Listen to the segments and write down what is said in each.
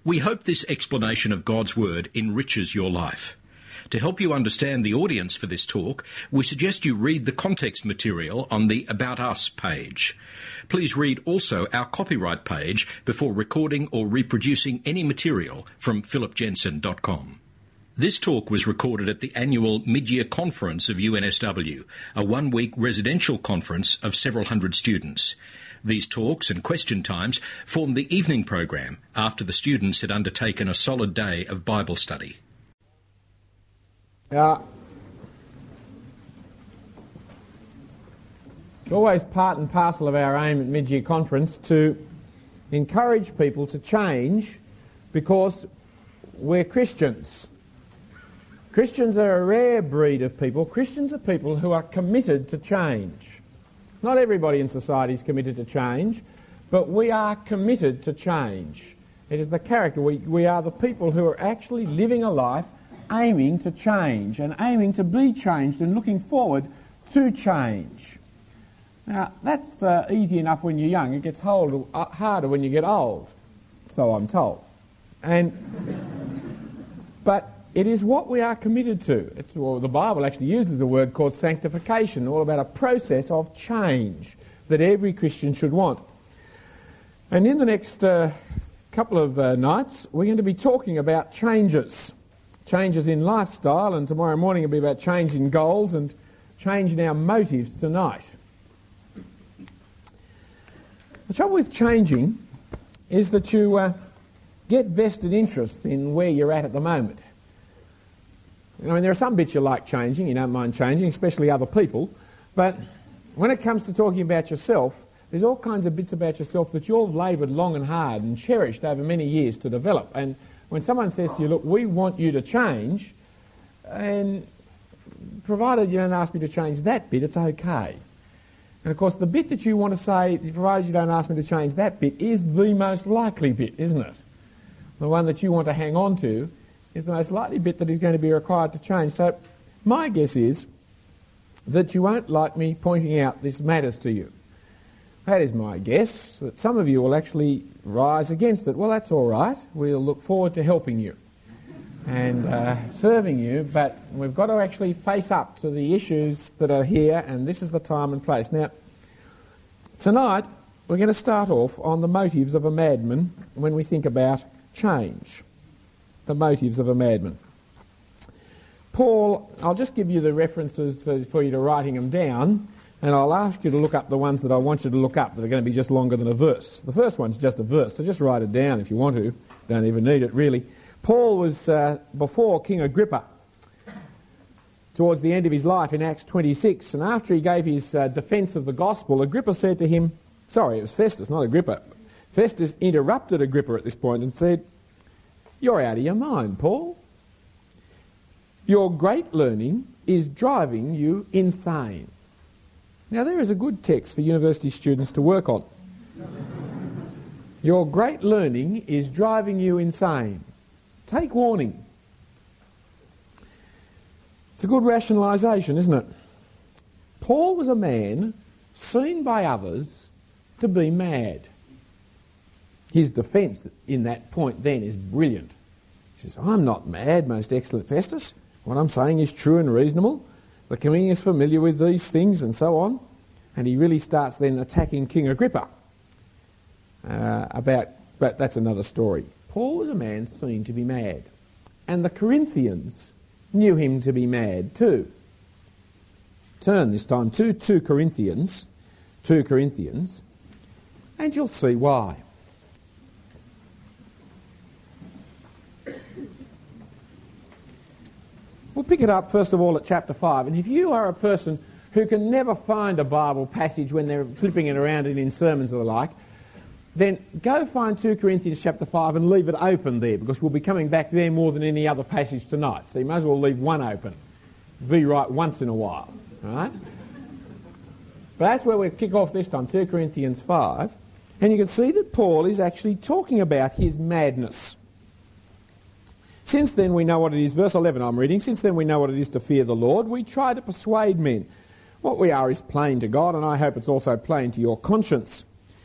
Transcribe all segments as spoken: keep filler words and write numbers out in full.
We hope this explanation of God's Word enriches your life. To help you understand the audience for this talk, we suggest you read the context material on the About Us page. Please read also our copyright page before recording or reproducing any material from philip jensen dot com. This talk was recorded at the annual mid-year conference of U N S W, a one-week residential conference of several hundred students. These talks and question times formed the evening program after the students had undertaken a solid day of Bible study. Uh, it's always part and parcel of our aim at mid-year conference to encourage people to change because we're Christians. Christians are a rare breed of people. Christians are people who are committed to change. Not everybody in society is committed to change, but we are committed to change. It is the character. We, we are the people who are actually living a life aiming to change and aiming to be changed and looking forward to change. Now, that's uh, easy enough when you're young. It gets hold, uh, harder when you get old, so I'm told. And but it is what we are committed to. It's, well, the Bible actually uses a word called sanctification, all about a process of change that every Christian should want. And in the next uh, couple of uh, nights, we're going to be talking about changes. Changes in lifestyle, and tomorrow morning will be about changing goals and changing our motives tonight. The trouble with changing is that you uh, get vested interests in where you're at at the moment. I mean, there are some bits you like changing, you don't mind changing, especially other people, but when it comes to talking about yourself, there's all kinds of bits about yourself that you've laboured long and hard and cherished over many years to develop. And when someone says to you, look, we want you to change, and provided you don't ask me to change that bit, it's okay. And of course, the bit that you want to say, provided you don't ask me to change that bit, is the most likely bit, isn't it? The one that you want to hang on to is the most likely bit that is going to be required to change. So my guess is that you won't like me pointing out this matters to you. That is my guess, that some of you will actually rise against it. Well, that's all right. We'll look forward to helping you and uh, serving you, but we've got to actually face up to the issues that are here, and this is the time and place. Now, tonight we're going to start off on the motives of a madman when we think about change. The motives of a madman. Paul, I'll just give you the references uh, for you to writing them down, and I'll ask you to look up the ones that I want you to look up that are going to be just longer than a verse. The first one's just a verse, so just write it down if you want to. Don't even need it, really. Paul was uh, before King Agrippa towards the end of his life in Acts twenty-six, and after he gave his uh, defence of the gospel, Agrippa said to him, sorry, it was Festus, not Agrippa. Festus interrupted Agrippa at this point and said, "You're out of your mind, Paul. Your great learning is driving you insane." Now, there is a good text for university students to work on. Your great learning is driving you insane. Take warning. It's a good rationalisation, isn't it? Paul was a man seen by others to be mad. His defence in that point then is brilliant. He says, "I'm not mad, most excellent Festus. What I'm saying is true and reasonable. The king is familiar with these things," and so on. And he really starts then attacking King Agrippa. Uh, about, but that's another story. Paul was a man seen to be mad. And the Corinthians knew him to be mad too. Turn this time to two Corinthians, two Corinthians, and you'll see why. We'll pick it up first of all at chapter five, and if you are a person who can never find a Bible passage when they're flipping it around in sermons or the like, then go find two Corinthians chapter five and leave it open there, because we'll be coming back there more than any other passage tonight. So you might as well leave one open. Be right once in a while, right? But that's where we kick off this time, two Corinthians five, and you can see that Paul is actually talking about his madness. Since then we know what it is, verse eleven I'm reading, since then we know what it is to fear the Lord, we try to persuade men. What we are is plain to God, and I hope it's also plain to your conscience.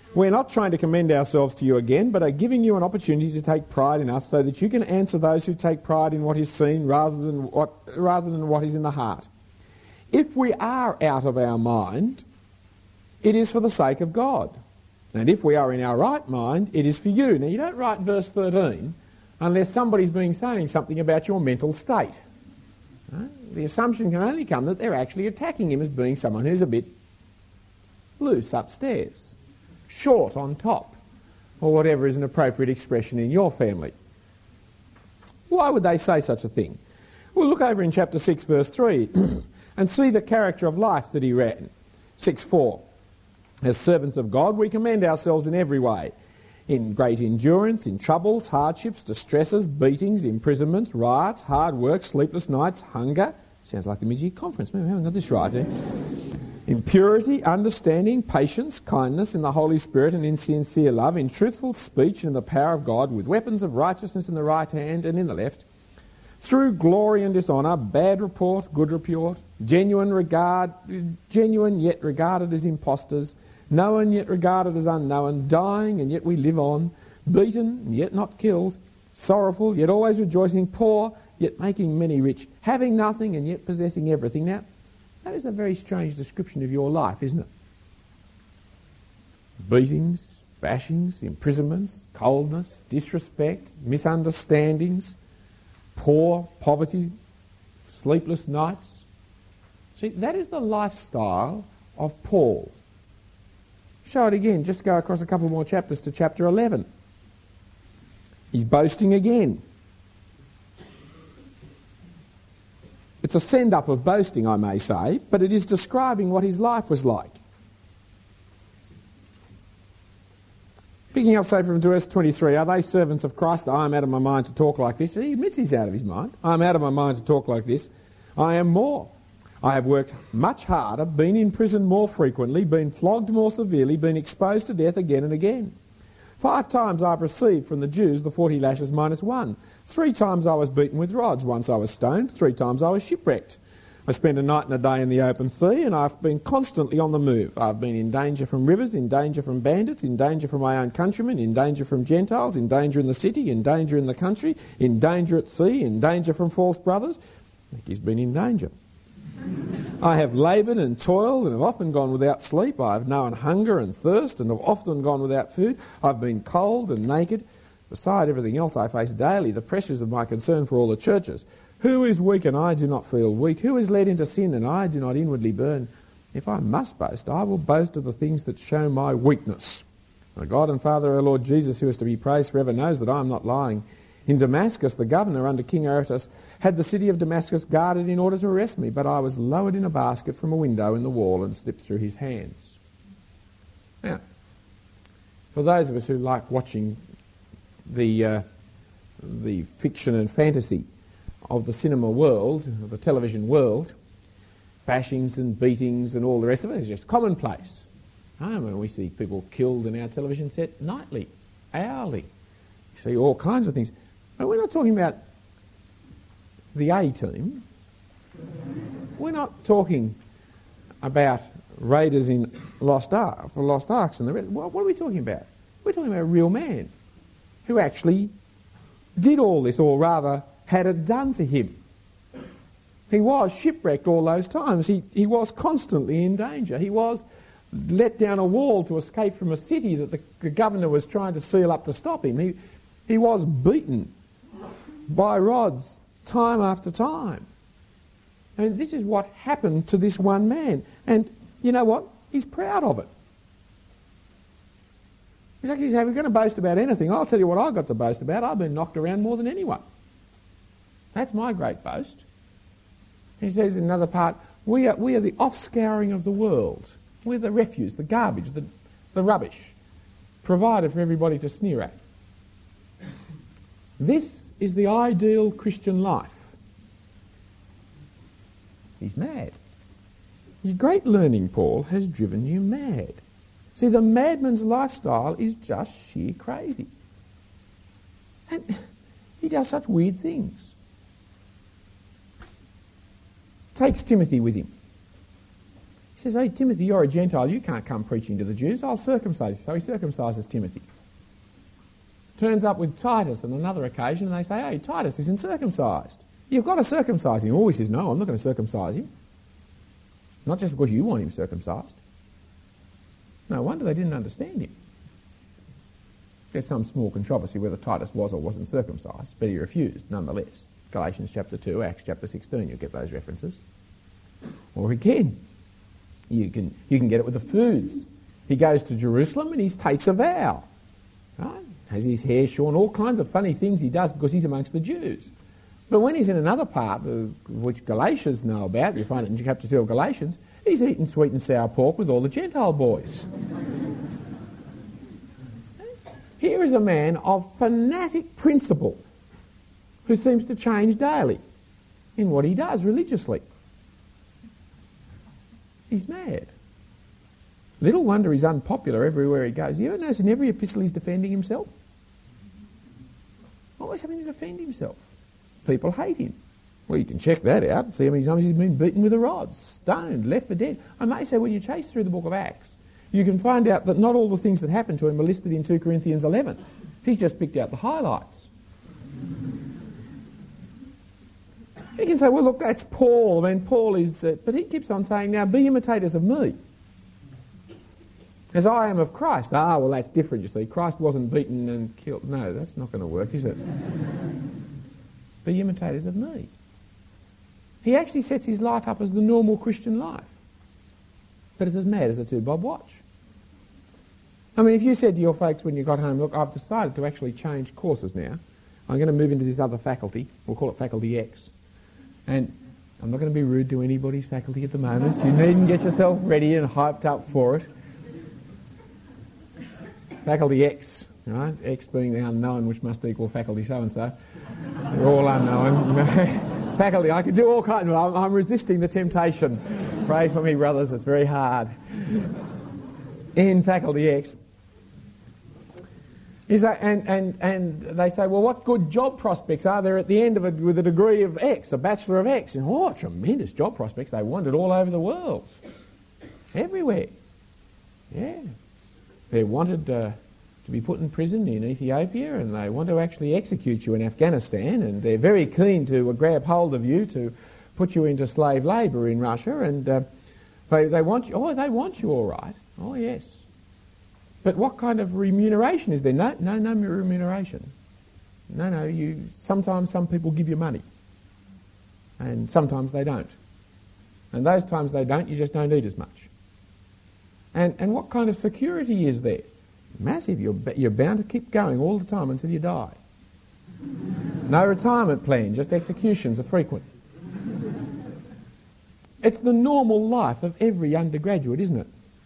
We're not trying to commend ourselves to you again, but are giving you an opportunity to take pride in us so that you can answer those who take pride in what is seen rather than what, rather than what is in the heart. If we are out of our mind, it is for the sake of God. And if we are in our right mind, it is for you. Now, you don't write verse thirteen unless somebody's been saying something about your mental state. Right? The assumption can only come that they're actually attacking him as being someone who's a bit loose upstairs, short on top, or whatever is an appropriate expression in your family. Why would they say such a thing? Well, look over in chapter six, verse three, and see the character of life that he ran. six four. As servants of God, we commend ourselves in every way, in great endurance, in troubles, hardships, distresses, beatings, imprisonments, riots, hard work, sleepless nights, hunger. Sounds like the mid-year conference. Maybe I haven't got this right, eh? In purity, understanding, patience, kindness, in the Holy Spirit and in sincere love, in truthful speech and in the power of God, with weapons of righteousness in the right hand and in the left, through glory and dishonour, bad report, good report, genuine regard, genuine yet regarded as impostors, known yet regarded as unknown, dying and yet we live on, beaten and yet not killed, sorrowful yet always rejoicing, poor yet making many rich, having nothing and yet possessing everything. Now, that is a very strange description of your life, isn't it? Beatings, bashings, imprisonments, coldness, disrespect, misunderstandings, poor, poverty, sleepless nights. See, that is the lifestyle of Paul. Show it again, just go across a couple more chapters to chapter eleven. He's boasting again. It's a send-up of boasting, I may say, but it is describing what his life was like. Picking up, say, from verse twenty-three, are they servants of Christ? I am out of my mind to talk like this. He admits he's out of his mind. I am out of my mind to talk like this. I am more. I have worked much harder, been in prison more frequently, been flogged more severely, been exposed to death again and again. Five times I've received from the Jews the forty lashes minus one. Three times I was beaten with rods. Once I was stoned. Three times I was shipwrecked. I spent a night and a day in the open sea, and I've been constantly on the move. I've been in danger from rivers, in danger from bandits, in danger from my own countrymen, in danger from Gentiles, in danger in the city, in danger in the country, in danger at sea, in danger from false brothers. I think he's been in danger. I have laboured and toiled and have often gone without sleep. I have known hunger and thirst and have often gone without food. I've been cold and naked. Beside everything else I face daily, the pressures of my concern for all the churches. Who is weak and I do not feel weak? Who is led into sin and I do not inwardly burn? If I must boast, I will boast of the things that show my weakness. My God and Father, our Lord Jesus, who is to be praised forever, knows that I am not lying. In Damascus, the governor under King Aretas had the city of Damascus guarded in order to arrest me, but I was lowered in a basket from a window in the wall and slipped through his hands. Now, for those of us who like watching the uh, the fiction and fantasy of the cinema world, of the television world, bashings and beatings and all the rest of it is just commonplace. I mean, we see people killed in our television set nightly, hourly. You see all kinds of things. But we're not talking about the A-team. We're not talking about raiders in Lost Ark, for Lost Arks and the rest. What, what are we talking about? We're talking about a real man who actually did all this, or rather had it done to him. He was shipwrecked all those times. He, he was constantly in danger. He was let down a wall to escape from a city that the, the governor was trying to seal up to stop him. He, he was beaten by rods time after time. And this is what happened to this one man. And you know what? He's proud of it. He's like, if we're going to boast about anything, I'll tell you what I've got to boast about. I've been knocked around more than anyone. That's my great boast. He says in another part, we are, we are the offscouring of the world. We're the refuse, the garbage, the, the rubbish provided for everybody to sneer at. This is the ideal Christian life. He's mad. Your great learning, Paul, has driven you mad. See, the madman's lifestyle is just sheer crazy. And he does such weird things. Takes Timothy with him. He says, hey, Timothy, you're a Gentile. You can't come preaching to the Jews. I'll circumcise you. So he circumcises Timothy. Turns up with Titus on another occasion, and they say, hey, Titus isn't circumcised. You've got to circumcise him. Oh, he says, no, I'm not going to circumcise him. Not just because you want him circumcised. No wonder they didn't understand him. There's some small controversy whether Titus was or wasn't circumcised, but he refused nonetheless. Galatians chapter two, Acts chapter sixteen, you'll get those references. Or again, you can, you can get it with the foods. He goes to Jerusalem and he takes a vow. Right? Has his hair shorn, all kinds of funny things he does because he's amongst the Jews. But when he's in another part, uh, which Galatians know about, you find it in chapter two of Galatians, he's eating sweet and sour pork with all the Gentile boys. Here is a man of fanatic principle who seems to change daily in what he does religiously. He's mad. Little wonder he's unpopular everywhere he goes. You ever notice in every epistle he's defending himself? Always having to defend himself. People hate him. Well, you can check that out. See how many times he's been beaten with a rod, stoned, left for dead. I may say when you chase through the book of Acts, you can find out that not all the things that happened to him are listed in two Corinthians eleven. He's just picked out the highlights. You can say, well, look, that's Paul. I mean, Paul is... Uh, but he keeps on saying, now, be imitators of me, as I am of Christ. Ah, well, that's different, you see. Christ wasn't beaten and killed. No, that's not going to work, is it? Be imitators of me. He actually sets his life up as the normal Christian life. But it's as mad as a two-bob watch. I mean, if you said to your folks when you got home, look, I've decided to actually change courses now. I'm going to move into this other faculty. We'll call it Faculty X. And I'm not going to be rude to anybody's faculty at the moment, so you needn't get yourself ready and hyped up for it. Faculty X, right? X being the unknown, which must equal faculty so-and-so. They're all unknown. Faculty, I could do all kinds of... I'm, I'm resisting the temptation. Pray for me, brothers, it's very hard. In Faculty X, is that, and, and, and they say, well, what good job prospects are there at the end of it with a degree of X, a Bachelor of X? And oh, tremendous job prospects. They want it all over the world. Everywhere. Yeah. They're wanted uh, to be put in prison in Ethiopia, and they want to actually execute you in Afghanistan, and they're very keen to uh, grab hold of you to put you into slave labour in Russia, and uh, they, they want you, oh, they want you all right. Oh, yes. But what kind of remuneration is there? No, no, no remuneration. No, no, you, sometimes some people give you money, and sometimes they don't. And those times they don't, you just don't eat as much. And, and what kind of security is there? Massive. You're, you're bound to keep going all the time until you die. No retirement plan, just executions are frequent. It's the normal life of every undergraduate, isn't it?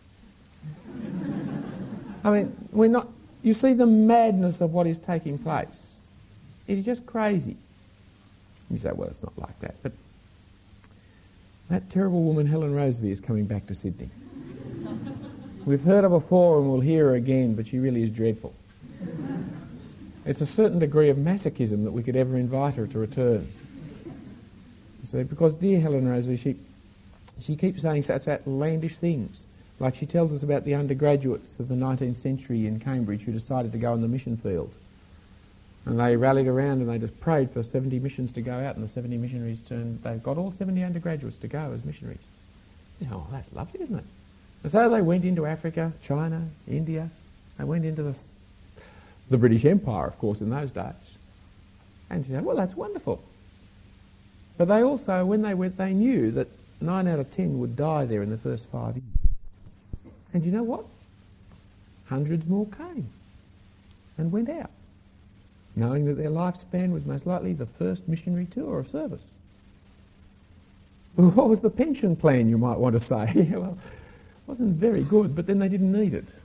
I mean, we're not... You see the madness of what is taking place. It is just crazy. You say, well, it's not like that. But that terrible woman, Helen Roseby, is coming back to Sydney. We've heard her before and we'll hear her again, but she really is dreadful. It's a certain degree of masochism that we could ever invite her to return. You see, because dear Helen Roseby, she, she keeps saying such outlandish things. Like she tells us about the undergraduates of the nineteenth century in Cambridge who decided to go on the mission field. And they rallied around and they just prayed for seventy missions to go out, and the seventy missionaries turned... They've got all seventy undergraduates to go as missionaries. You say, oh, that's lovely, isn't it? And so they went into Africa, China, India. They went into the, the British Empire, of course, in those days. And she said, well, that's wonderful. But they also, when they went, they knew that nine out of ten would die there in the first five years. And you know what? Hundreds more came and went out, knowing that their lifespan was most likely the first missionary tour of service. Well, what was the pension plan, you might want to say? Yeah, well, it wasn't very good, but then they didn't need it.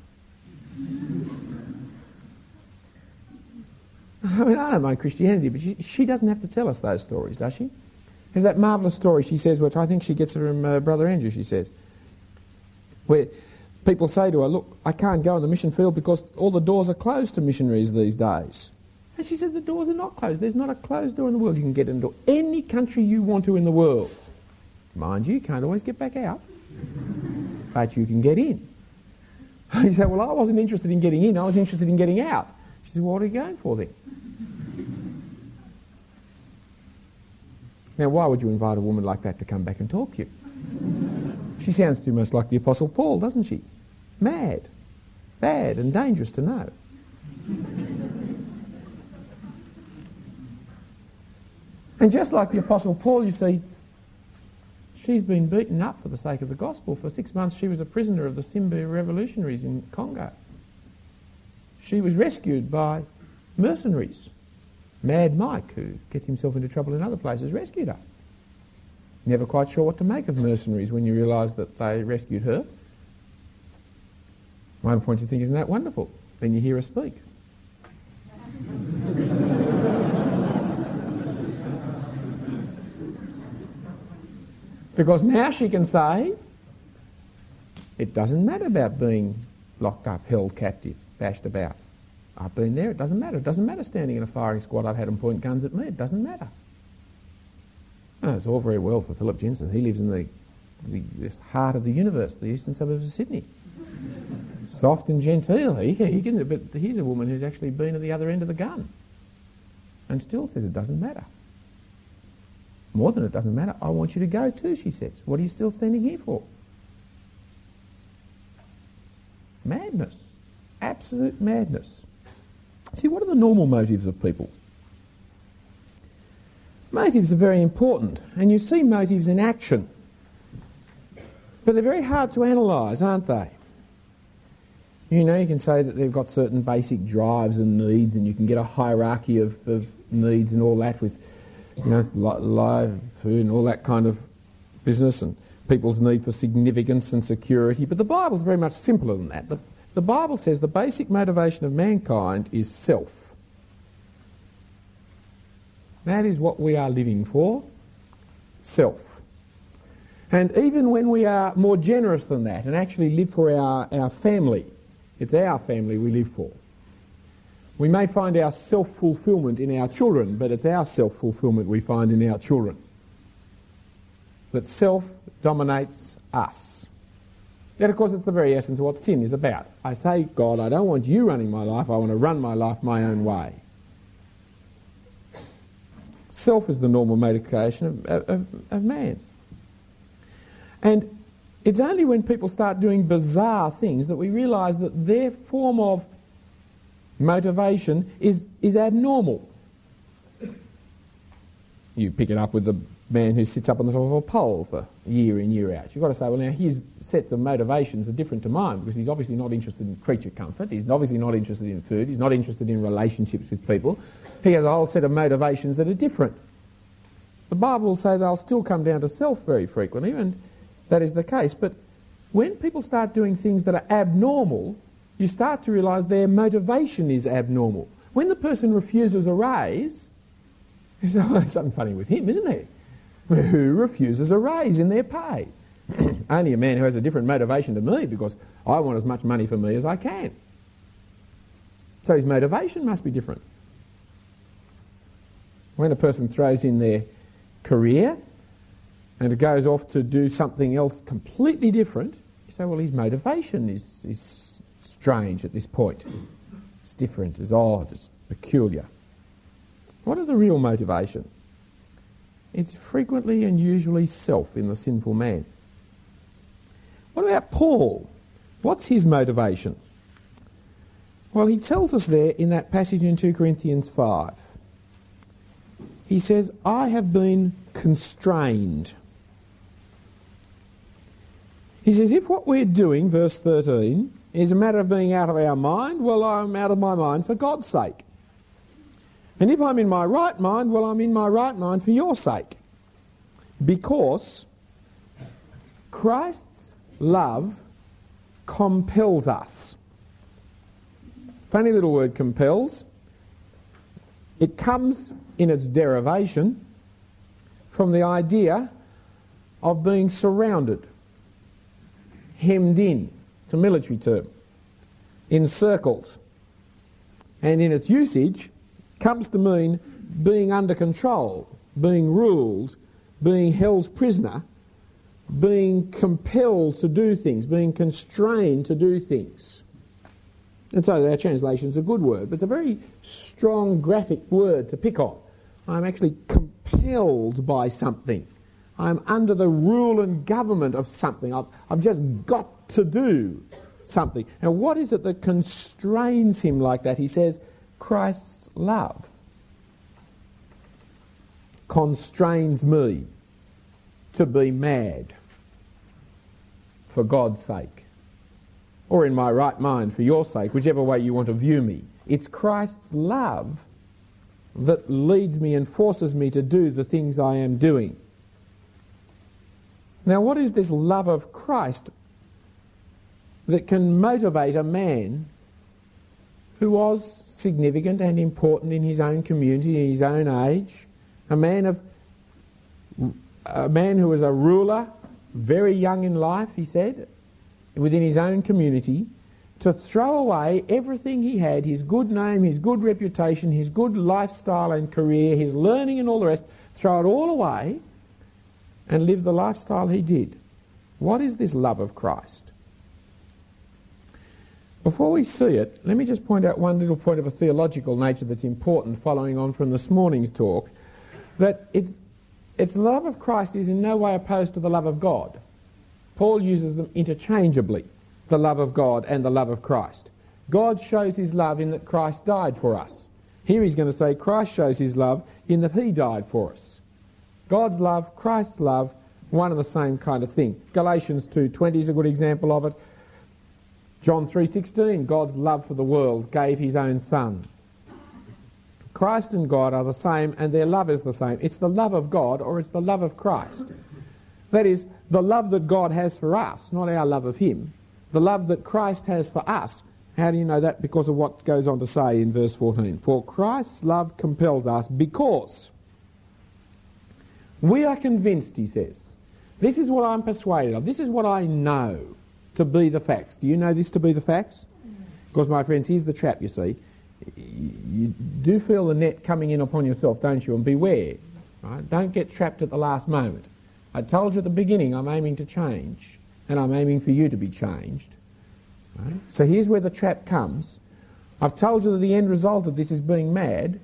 I mean, I don't mind Christianity, but she, she doesn't have to tell us those stories, does she? There's that marvellous story she says, which I think she gets from uh, Brother Andrew, she says, where people say to her, look, I can't go on the mission field because all the doors are closed to missionaries these days. And she said, the doors are not closed. There's not a closed door in the world. You can get into any country you want to in the world. Mind you, you can't always get back out. but you can get in. He said, well, I wasn't interested in getting in, I was interested in getting out. She said, well, what are you going for then? Now, why would you invite a woman like that to come back and talk to you? She sounds too much like the Apostle Paul, doesn't she? Mad, bad and dangerous to know. And just like the Apostle Paul, you see, she's been beaten up for the sake of the gospel. For six months she was a prisoner of the Simba revolutionaries in Congo. She was rescued by mercenaries. Mad Mike, who gets himself into trouble in other places, rescued her. Never quite sure what to make of mercenaries when you realise that they rescued her. One point you think, isn't that wonderful? Then you hear her speak. Because now she can say, it doesn't matter about being locked up, held captive, bashed about. I've been there, it doesn't matter. It doesn't matter standing in a firing squad, I've had them point guns at me, it doesn't matter. No, it's all very well for Philip Jensen. He lives in the, the this heart of the universe, the eastern suburbs of Sydney. Soft and genteel, he, he can, but here's a woman who's actually been at the other end of the gun and still says it doesn't matter. More than it doesn't matter, I want you to go too, she says. What are you still standing here for? Madness. Absolute madness. See, what are the normal motives of people? Motives are very important, and you see motives in action. But they're very hard to analyse, aren't they? You know, you can say that they've got certain basic drives and needs, and you can get a hierarchy of, of needs and all that with, you know, live food and all that kind of business, and people's need for significance and security. But the Bible's very much simpler than that. The, the Bible says the basic motivation of mankind is self. That is what we are living for, self. And even when we are more generous than that and actually live for our, our family, it's our family we live for. We may find our self-fulfilment in our children, but it's our self-fulfilment we find in our children. That self dominates us. That, of course, it's the very essence of what sin is about. I say, God, I don't want you running my life, I want to run my life my own way. Self is the normal motivation of, of, of man. And it's only when people start doing bizarre things that we realise that their form of motivation is, is abnormal. You pick it up with the man who sits up on the top of a pole for year in, year out. You've got to say, well, now his sets of motivations are different to mine because he's obviously not interested in creature comfort, he's obviously not interested in food, he's not interested in relationships with people. He has a whole set of motivations that are different. The Bible will say they'll still come down to self very frequently, and that is the case. But when people start doing things that are abnormal, you start to realise their motivation is abnormal. When the person refuses a raise, you say, oh, there's something funny with him, isn't there? Who refuses a raise in their pay? Only a man who has a different motivation to me because I want as much money for me as I can. So his motivation must be different. When a person throws in their career and goes off to do something else completely different, you say, well, his motivation is, is strange at this point. It's different, it's odd, it's peculiar. What is the real motivation? It's frequently and usually self in the sinful man. What about Paul? What's his motivation? Well, he tells us there in that passage in two Corinthians five. He says, I have been constrained. He says, if what we're doing, verse thirteen, is a matter of being out of our mind, well, I'm out of my mind for God's sake. And if I'm in my right mind, well, I'm in my right mind for your sake. Because Christ's love compels us. Funny little word, compels. It comes in its derivation from the idea of being surrounded, hemmed in, it's a military term, encircled. And in its usage, comes to mean being under control, being ruled, being held prisoner being compelled to do things, being constrained to do things. And so our translation's a good word, but it's a very strong graphic word to pick on. I'm actually compelled by something. I'm under the rule and government of something. I've, I've just got to do something. Now, what is it that constrains him like that? He says, Christ's love constrains me to be mad for God's sake, or in my right mind for your sake, whichever way you want to view me. It's Christ's love that leads me and forces me to do the things I am doing. Now, what is this love of Christ that can motivate a man who was significant and important in his own community, in his own age, a man of a man who was a ruler, very young in life, he said, within his own community, to throw away everything he had, his good name, his good reputation, his good lifestyle and career, his learning and all the rest, throw it all away and live the lifestyle he did. What is this love of Christ? Before we see it, let me just point out one little point of a theological nature that's important, following on from this morning's talk, that it's, its love of Christ is in no way opposed to the love of God. Paul uses them interchangeably, the love of God and the love of Christ. God shows his love in that Christ died for us. Here he's going to say Christ shows his love in that he died for us. God's love, Christ's love, one and the same kind of thing. Galatians two twenty is a good example of it. John three sixteen, God's love for the world gave his own Son. Christ and God are the same, and their love is the same. It's the love of God, or it's the love of Christ. That is, the love that God has for us, not our love of him. The love that Christ has for us. How do you know that? Because of what goes on to say in verse fourteen. For Christ's love compels us because we are convinced, he says. This is what I'm persuaded of. This is what I know to be the facts. Do you know this to be the facts? Because, my friends, here's the trap, you see. You do feel the net coming in upon yourself, don't you? And beware. Right? Don't get trapped at the last moment. I told you at the beginning I'm aiming to change, and I'm aiming for you to be changed. Right? So here's where the trap comes. I've told you that the end result of this is being mad,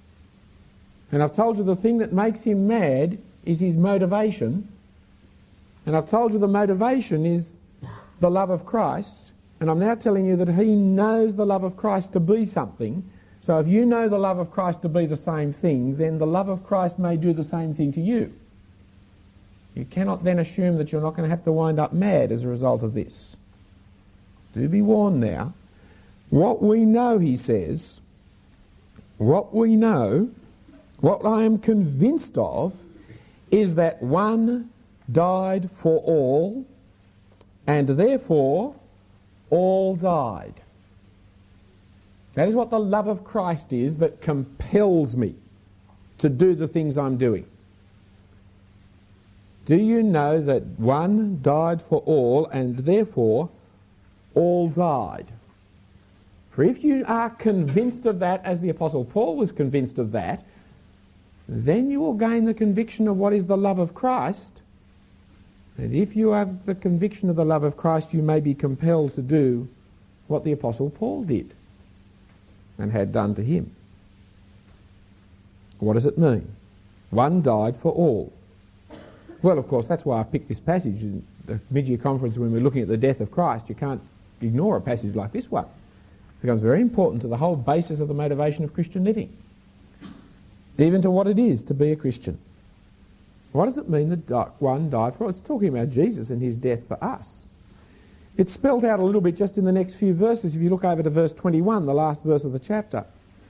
and I've told you the thing that makes him mad is his motivation, and I've told you the motivation is the love of Christ, and I'm now telling you that he knows the love of Christ to be something. So if you know the love of Christ to be the same thing, then the love of Christ may do the same thing to you. You cannot then assume that you're not going to have to wind up mad as a result of this. Do be warned now. What we know, he says, what we know, what I am convinced of, is that one died for all, and therefore all died. That is what the love of Christ is that compels me to do the things I'm doing. Do you know that one died for all, and therefore all died? For if you are convinced of that, as the Apostle Paul was convinced of that, then you will gain the conviction of what is the love of Christ. And if you have the conviction of the love of Christ, you may be compelled to do what the Apostle Paul did and had done to him. What does it mean? One died for all. Well, of course, that's why I've picked this passage. In the mid-year conference, when we're looking at the death of Christ, you can't ignore a passage like this one. It becomes very important to the whole basis of the motivation of Christian living, even to what it is to be a Christian. What does it mean that one died for all? It's talking about Jesus and his death for us. It's spelled out a little bit just in the next few verses. If you look over to verse twenty-one, the last verse of the chapter.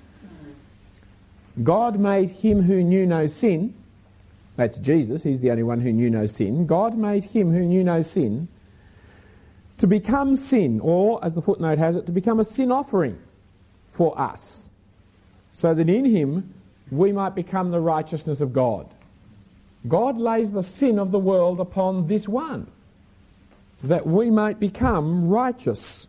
God made him who knew no sin, that's Jesus, he's the only one who knew no sin. God made him who knew no sin to become sin, or, as the footnote has it, to become a sin offering for us, so that in him we might become the righteousness of God. God lays the sin of the world upon this one, that we might become righteous.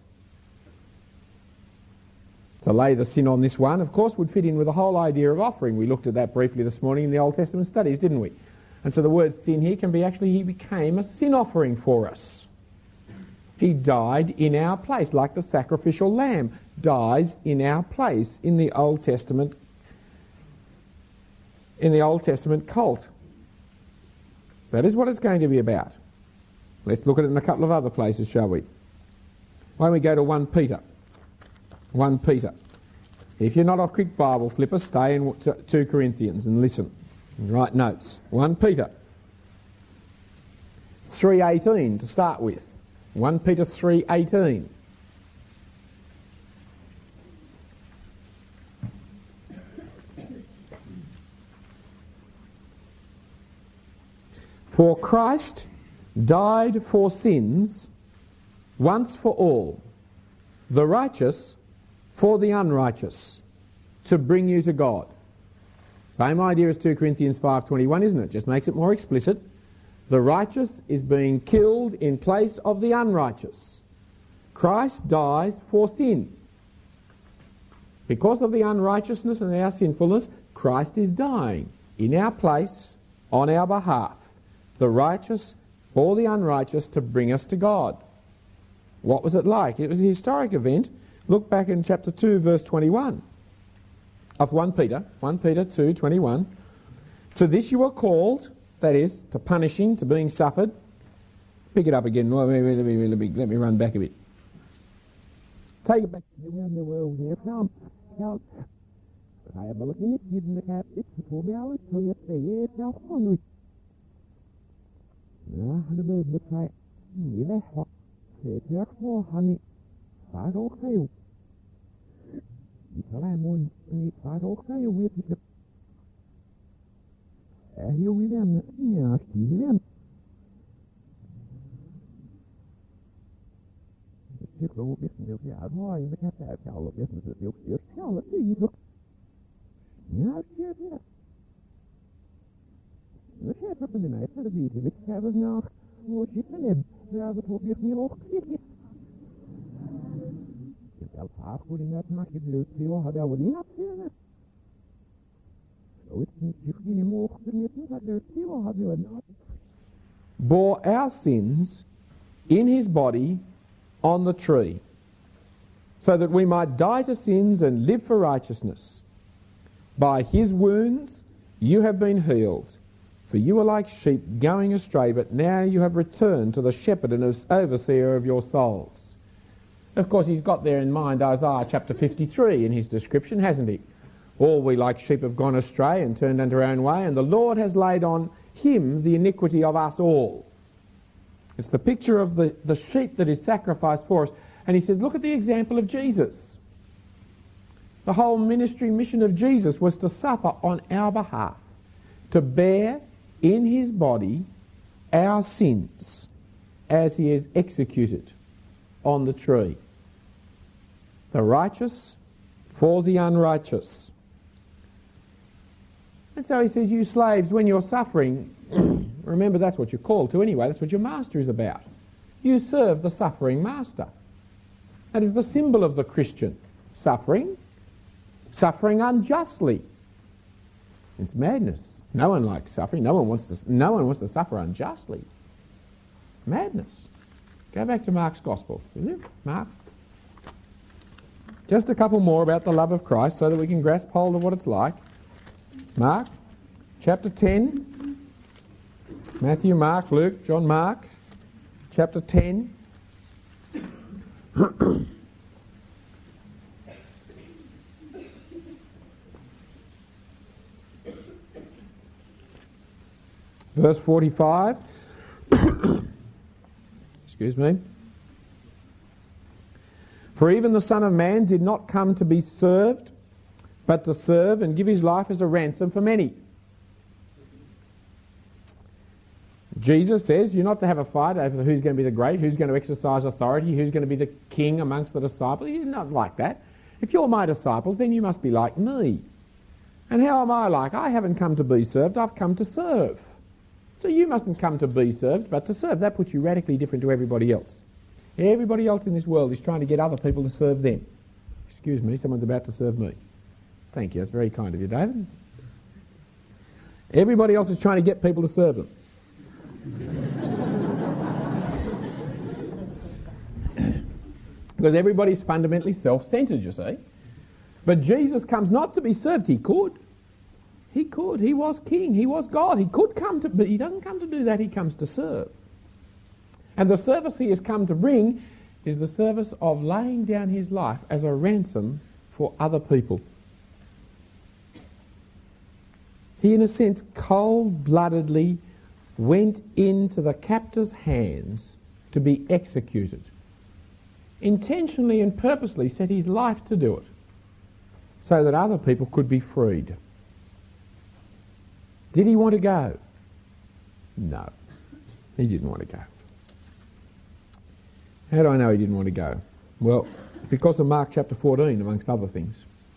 To lay the sin on this one, of course, would fit in with the whole idea of offering. We looked at that briefly this morning in the Old Testament studies, didn't we? And so the word sin here can be actually he became a sin offering for us. He died in our place, like the sacrificial lamb dies in our place in the Old Testament in the Old Testament cult. That is what it's going to be about. Let's look at it in a couple of other places, shall we? Why don't we go to First Peter? First Peter. If you're not a quick Bible flipper, stay in two Corinthians and listen and write notes. First Peter three eighteen to start with. First Peter three eighteen. For Christ died for sins once for all, the righteous for the unrighteous, to bring you to God. Same idea as two Corinthians five twenty-one, isn't it? Just makes it more explicit. The righteous is being killed in place of the unrighteous. Christ dies for sin. Because of the unrighteousness and our sinfulness, Christ is dying in our place, on our behalf. The righteous for the unrighteous, to bring us to God. What was it like? It was a historic event. Look back in chapter two, verse twenty-one of First Peter, First Peter two twenty-one. To this you are called, that is, to punishing, to being suffered. Pick it up again. Let me, let me, let me, let me run back a bit. Take it back around the world here. Come, come. I have a look in it, given the cap, it's the four hours, so you say, yes, now, on. Ja, det behöver sig i ha. Det är kvar han i far och säg. I talar mon i far och säg och vet inte. Är ju i den ja, i den. Det är nog visst det jag har i det kan jag ta och vet inte det är jag det är ju. Ja, det är det. We hebben het in de televisie. We hebben nog hoe je het neemt. Ja, dat hoef je niet op te kijken. Je hebt vaak goed in het maken. Je doet veel hadden we niet afzien. Zo is het niet niet mogelijk met dat er veel hadden we niet. Bore our sins in his body on the tree, so that we might die to sins and live for righteousness. By his wounds you have been healed. For you were like sheep going astray, but now you have returned to the shepherd and overseer of your souls. Of course, he's got there in mind Isaiah chapter fifty-three in his description, hasn't he? All we like sheep have gone astray and turned unto our own way, and the Lord has laid on him the iniquity of us all. It's the picture of the, the sheep that is sacrificed for us. And he says, look at the example of Jesus. The whole ministry mission of Jesus was to suffer on our behalf, to bear in his body our sins as he is executed on the tree. The righteous for the unrighteous. And so he says, you slaves, when you're suffering, remember that's what you're called to anyway, that's what your master is about. You serve the suffering master. That is the symbol of the Christian. Suffering, suffering unjustly. It's madness. No one likes suffering. No one wants to. No one wants to suffer unjustly. Madness. Go back to Mark's Gospel, will you? Mark. Just a couple more about the love of Christ, so that we can grasp hold of what it's like. Mark, chapter ten. Matthew, Mark, Luke, John, Mark, chapter ten. Verse forty-five, excuse me. For even the Son of Man did not come to be served, but to serve and give his life as a ransom for many. Jesus says you're not to have a fight over who's going to be the great, who's going to exercise authority, who's going to be the king amongst the disciples. You're not like that. If you're my disciples, then you must be like me. And how am I like? I haven't come to be served, I've come to serve. So you mustn't come to be served, but to serve. That puts you radically different to everybody else. Everybody else in this world is trying to get other people to serve them. Excuse me, someone's about to serve me. Thank you, that's very kind of you, David. Everybody else is trying to get people to serve them. Because everybody's fundamentally self-centred, you see. But Jesus comes not to be served. He could. He could. He was king. He was God. He could come to, but he doesn't come to do that. He comes to serve. And the service he has come to bring is the service of laying down his life as a ransom for other people. He, in a sense, cold-bloodedly went into the captor's hands to be executed. Intentionally and purposely set his life to do it, so that other people could be freed. Did he want to go? No, he didn't want to go. How do I know he didn't want to go? Well, because of Mark chapter fourteen, amongst other things.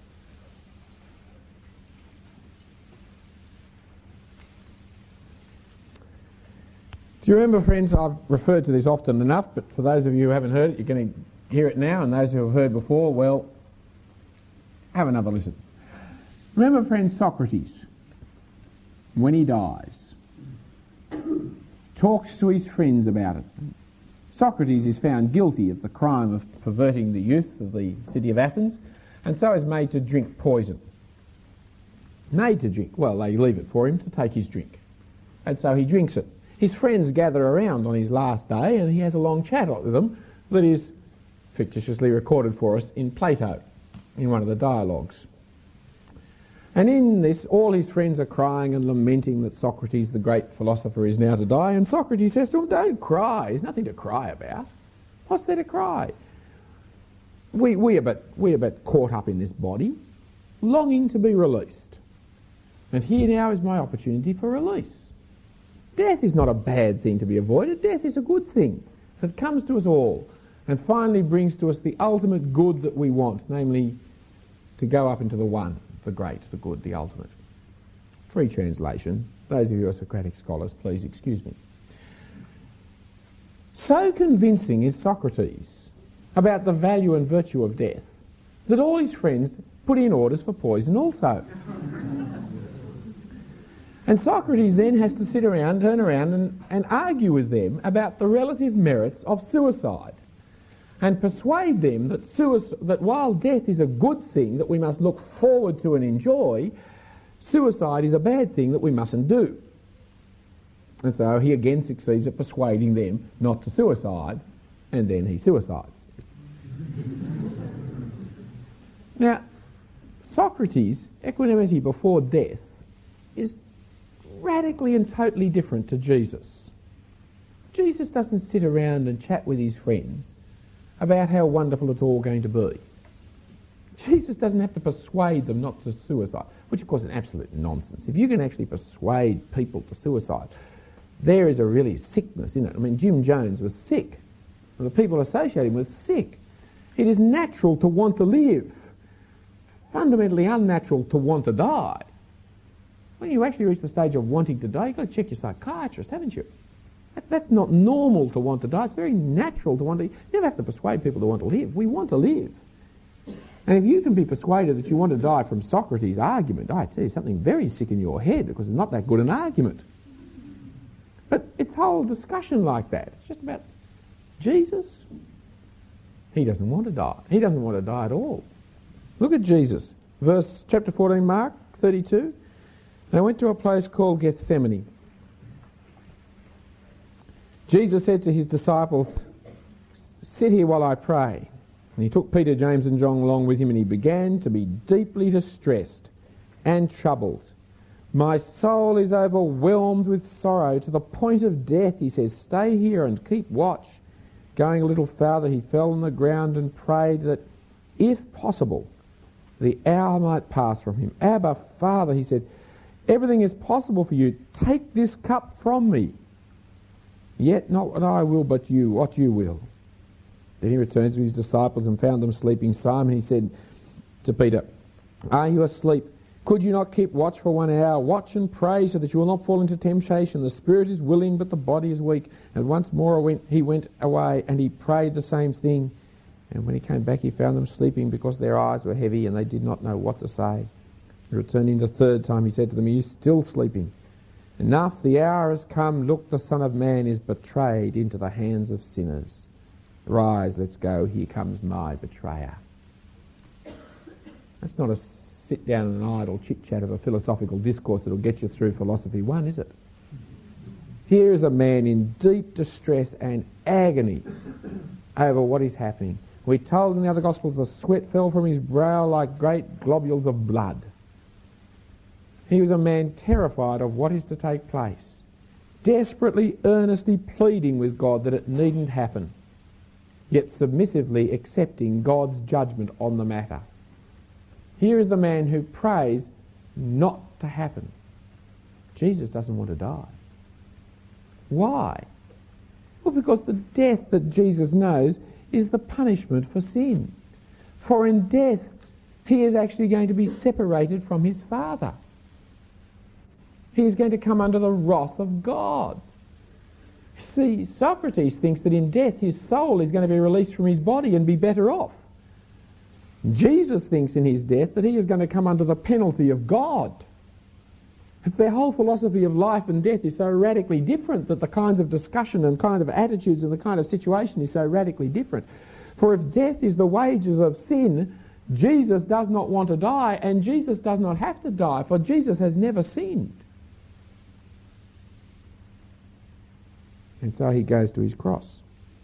Do you remember, friends, I've referred to this often enough, but for those of you who haven't heard it, you're going to hear it now, and those who have heard before, well, have another listen. Remember, friends, Socrates, when he dies, talks to his friends about it. Socrates is found guilty of the crime of perverting the youth of the city of Athens, and so is made to drink poison. Made to drink. Well, they leave it for him to take his drink. And so he drinks it. His friends gather around on his last day, and he has a long chat with them that is fictitiously recorded for us in Plato, in one of the dialogues. And in this, all his friends are crying and lamenting that Socrates, the great philosopher, is now to die, and Socrates says to them, don't cry, there's nothing to cry about. What's there to cry? We, we, are but, we are but caught up in this body, longing to be released. And here now is my opportunity for release. Death is not a bad thing to be avoided. Death is a good thing that comes to us all and finally brings to us the ultimate good that we want, namely to go up into the one, the great, the good, the ultimate. Free translation. Those of you who are Socratic scholars, please excuse me. So convincing is Socrates about the value and virtue of death that all his friends put in orders for poison also. And Socrates then has to sit around, turn around and, and argue with them about the relative merits of suicide and persuade them that, suicide, that while death is a good thing that we must look forward to and enjoy, suicide is a bad thing that we mustn't do. And so he again succeeds at persuading them not to suicide, and then he suicides. Now, Socrates' equanimity before death is radically and totally different to Jesus. Jesus doesn't sit around and chat with his friends about how wonderful it's all going to be. Jesus doesn't have to persuade them not to suicide, which of course is absolute nonsense. If you can actually persuade people to suicide, there is a really sickness in it. I mean, Jim Jones was sick, and the people associated with sick. It is natural to want to live, fundamentally unnatural to want to die. When you actually reach the stage of wanting to die, you've got to check your psychiatrist, haven't you? That, that's not normal to want to die. It's very natural to want to... You never have to persuade people to want to live. We want to live. And if you can be persuaded that you want to die from Socrates' argument, I tell you, something very sick in your head, because it's not that good an argument. But it's a whole discussion like that. It's just about Jesus. He doesn't want to die. He doesn't want to die at all. Look at Jesus. Verse, chapter fourteen, Mark thirty-two. They went to a place called Gethsemane. Jesus said to his disciples, sit here while I pray. And he took Peter, James and John along with him, and he began to be deeply distressed and troubled. My soul is overwhelmed with sorrow to the point of death, he says. Stay here and keep watch. Going a little farther, he fell on the ground and prayed that, if possible, the hour might pass from him. Abba, Father, he said, everything is possible for you. Take this cup from me. Yet not what I will, but you, what you will. Then he returns to his disciples and found them sleeping. Simon, he said to Peter, are you asleep? Could you not keep watch for one hour? Watch and pray so that you will not fall into temptation. The spirit is willing, but the body is weak. And once more he went away and he prayed the same thing. And when he came back, he found them sleeping because their eyes were heavy and they did not know what to say. Returning the third time, he said to them, are you still sleeping Enough, the hour has come. Look, the Son of Man is betrayed into the hands of sinners. Rise, let's go. Here comes my betrayer. That's not a sit down and an idle chit-chat of a philosophical discourse that'll get you through philosophy one, is it? Here is a man in deep distress and agony over what is happening. We're told in the other Gospels the sweat fell from his brow like great globules of blood. He was a man terrified of what is to take place, desperately, earnestly pleading with God that it needn't happen, yet submissively accepting God's judgment on the matter. Here is the man who prays not to happen. Jesus doesn't want to die. Why? Well, because the death that Jesus knows is the punishment for sin. For in death, he is actually going to be separated from his Father. He is going to come under the wrath of God. See, Socrates thinks that in death his soul is going to be released from his body and be better off. Jesus thinks in his death that he is going to come under the penalty of God. Their whole philosophy of life and death is so radically different that the kinds of discussion and kind of attitudes and the kind of situation is so radically different. For if death is the wages of sin, Jesus does not want to die, and Jesus does not have to die, for Jesus has never sinned. And so he goes to his cross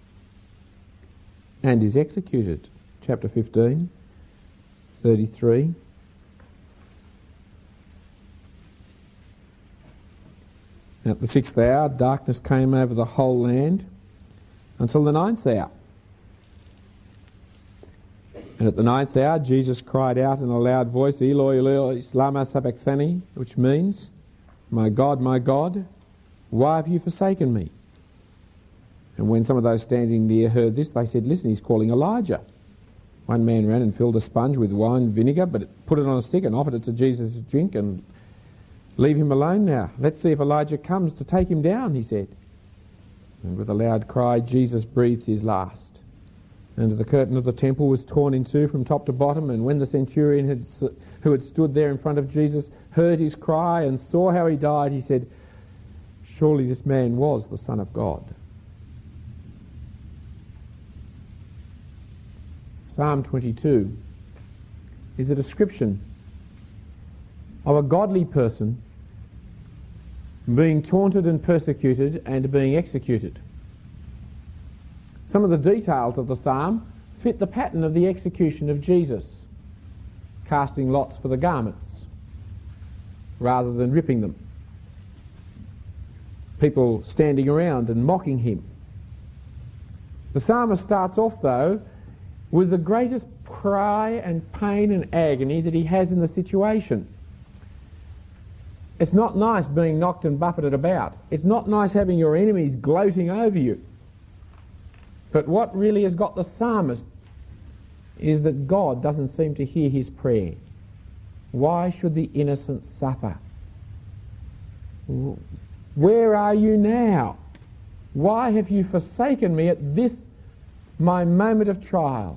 and is executed. Chapter fifteen, thirty-three. At the sixth hour, darkness came over the whole land until the ninth hour. And at the ninth hour, Jesus cried out in a loud voice, Eloi, Eloi, lama sabachthani, which means, My God, my God, why have you forsaken me? And when some of those standing near heard this, they said, Listen, he's calling Elijah. One man ran and filled a sponge with wine vinegar, but put it on a stick and offered it to Jesus to drink, and leave him alone now. Let's see if Elijah comes to take him down, he said. And with a loud cry, Jesus breathed his last. And the curtain of the temple was torn in two from top to bottom, and when the centurion had, who had stood there in front of Jesus heard his cry and saw how he died, he said, Surely this man was the Son of God. Psalm twenty-two is a description of a godly person being taunted and persecuted and being executed. Some of the details of the psalm fit the pattern of the execution of Jesus, casting lots for the garments rather than ripping them. People standing around and mocking him. The psalmist starts off, though, with the greatest cry and pain and agony that he has in the situation. It's not nice being knocked and buffeted about. It's not nice having your enemies gloating over you. But what really has got the psalmist is that God doesn't seem to hear his prayer. Why should the innocent suffer? Where are you now? Why have you forsaken me at this, my moment of trial?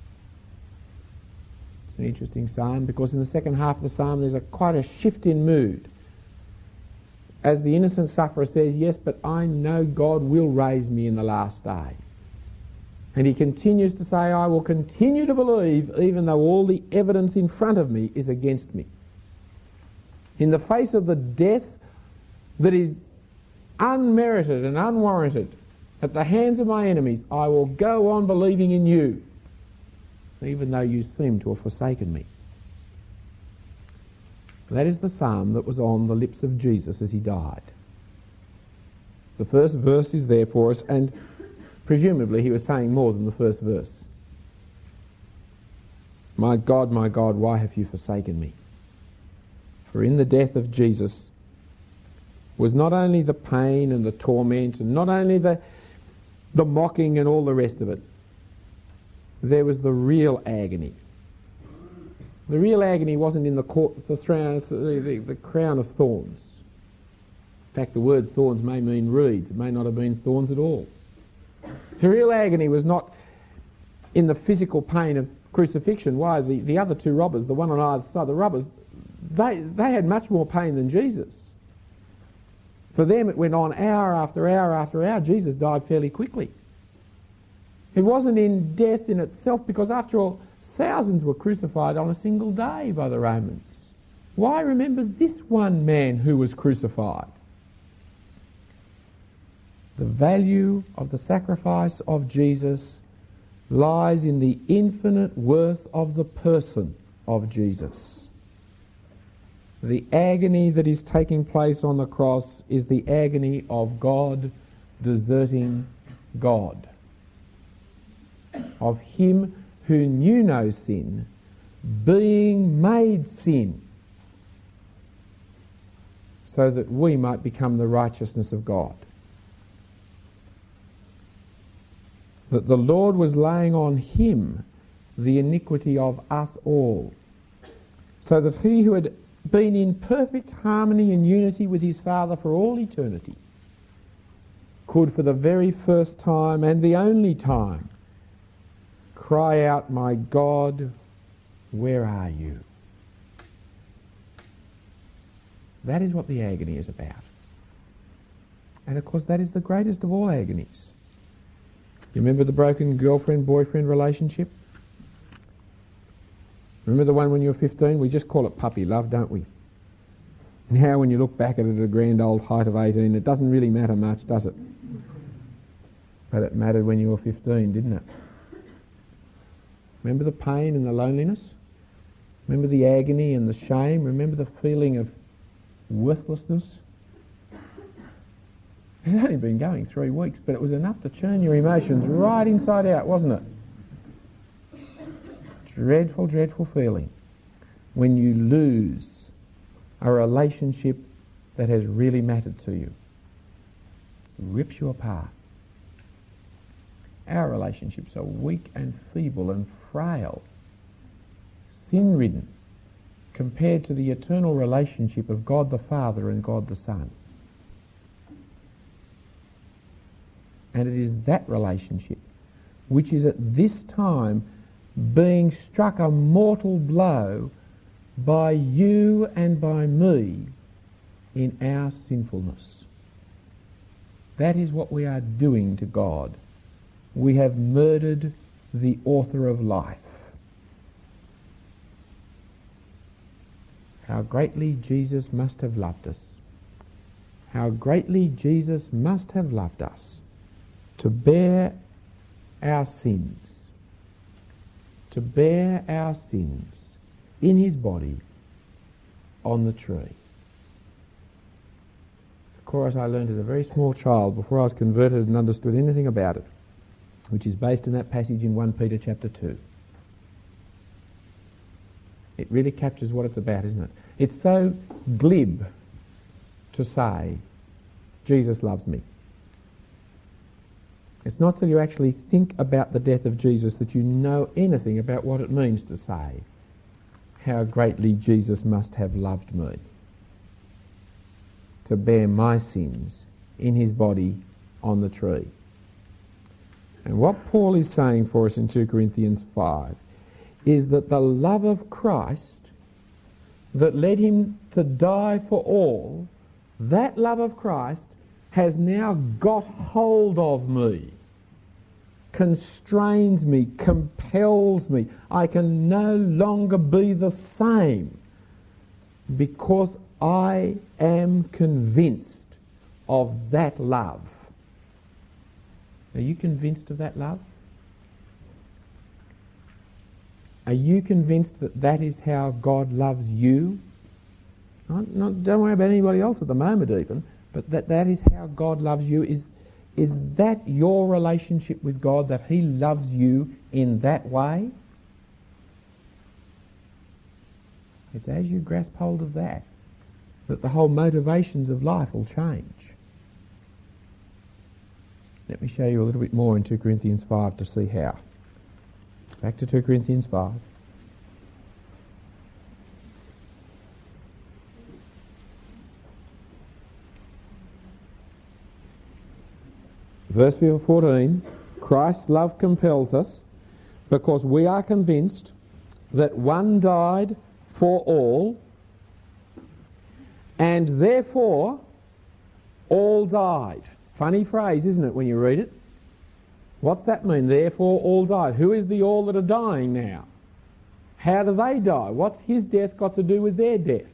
It's an interesting psalm, because in the second half of the psalm there's a quite a shift in mood. As the innocent sufferer says, yes, but I know God will raise me in the last day. And he continues to say, I will continue to believe even though all the evidence in front of me is against me. In the face of the death that is unmerited and unwarranted at the hands of my enemies, I will go on believing in you, even though you seem to have forsaken me. That is the psalm that was on the lips of Jesus as he died. The first verse is there for us, and presumably he was saying more than the first verse. My God, my God, why have you forsaken me? For in the death of Jesus was not only the pain and the torment and not only the, the mocking and all the rest of it, there was the real agony. The real agony wasn't in the, court, the, the, the crown of thorns. In fact, the word thorns may mean reeds. It may not have been thorns at all. The real agony was not in the physical pain of crucifixion. Why? The, the other two robbers, the one on either side, the robbers, they, they had much more pain than Jesus. For them it went on hour after hour after hour. Jesus died fairly quickly. It wasn't in death in itself, because after all, thousands were crucified on a single day by the Romans. Why remember this one man who was crucified? The value of the sacrifice of Jesus lies in the infinite worth of the person of Jesus. The agony that is taking place on the cross is the agony of God deserting God, of him who knew no sin being made sin, so that we might become the righteousness of God. That the Lord was laying on him the iniquity of us all, so that he who had been in perfect harmony and unity with his Father for all eternity could, for the very first time and the only time, cry out, "My God, where are you?" That is what the agony is about. And of course that is the greatest of all agonies. You remember the broken girlfriend-boyfriend relationship? Remember the one when you were fifteen? We just call it puppy love, don't we? Now when you look back at it at a grand old height of eighteen, it doesn't really matter much, does it? But it mattered when you were fifteen, didn't it? Remember the pain and the loneliness? Remember the agony and the shame? Remember the feeling of worthlessness? It had only been going three weeks, but it was enough to churn your emotions right inside out, wasn't it? Dreadful, dreadful feeling when you lose a relationship that has really mattered to you. It rips you apart. Our relationships are weak and feeble and frail, sin-ridden, compared to the eternal relationship of God the Father and God the Son. And it is that relationship which is at this time being struck a mortal blow by you and by me in our sinfulness. That is what we are doing to God. We have murdered the author of life. How greatly Jesus must have loved us. How greatly Jesus must have loved us to bear our sins. To bear our sins in his body on the tree. The chorus I learned as a very small child before I was converted and understood anything about it, which is based in that passage in First Peter chapter two. It really captures what it's about, isn't it? It's so glib to say, Jesus loves me. It's not till you actually think about the death of Jesus that you know anything about what it means to say, how greatly Jesus must have loved me, to bear my sins in his body on the tree. And what Paul is saying for us in two Corinthians five is that the love of Christ that led him to die for all, that love of Christ has now got hold of me, constrains me, compels me. I can no longer be the same because I am convinced of that love. Are you convinced of that love? Are you convinced that that is how God loves you? Not, not, don't worry about anybody else at the moment even, but that that is how God loves you. Is, is that your relationship with God, that he loves you in that way? It's as you grasp hold of that that the whole motivations of life will change. Let me show you a little bit more in two Corinthians five to see how. Back to two Corinthians five. Verse fourteen, Christ's love compels us because we are convinced that one died for all, and therefore all died. Funny phrase, isn't it, when you read it? What's that mean? Therefore all died. Who is the all that are dying now? How do they die? What's his death got to do with their death?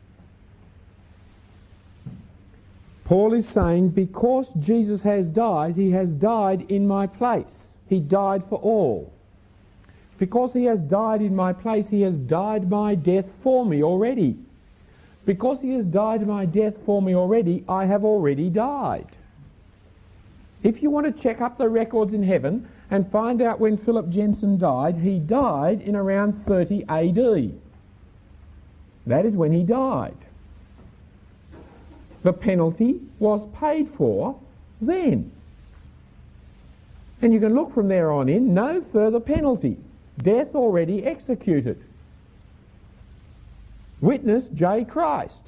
Paul is saying, because Jesus has died, he has died in my place. He died for all. Because he has died in my place, he has died my death for me already. Because he has died my death for me already, I have already died. If you want to check up the records in heaven and find out when Philip Jensen died, he died in around thirty A D. That is when he died. The penalty was paid for then. And you can look from there on in, no further penalty. Death already executed. Witness J. Christ.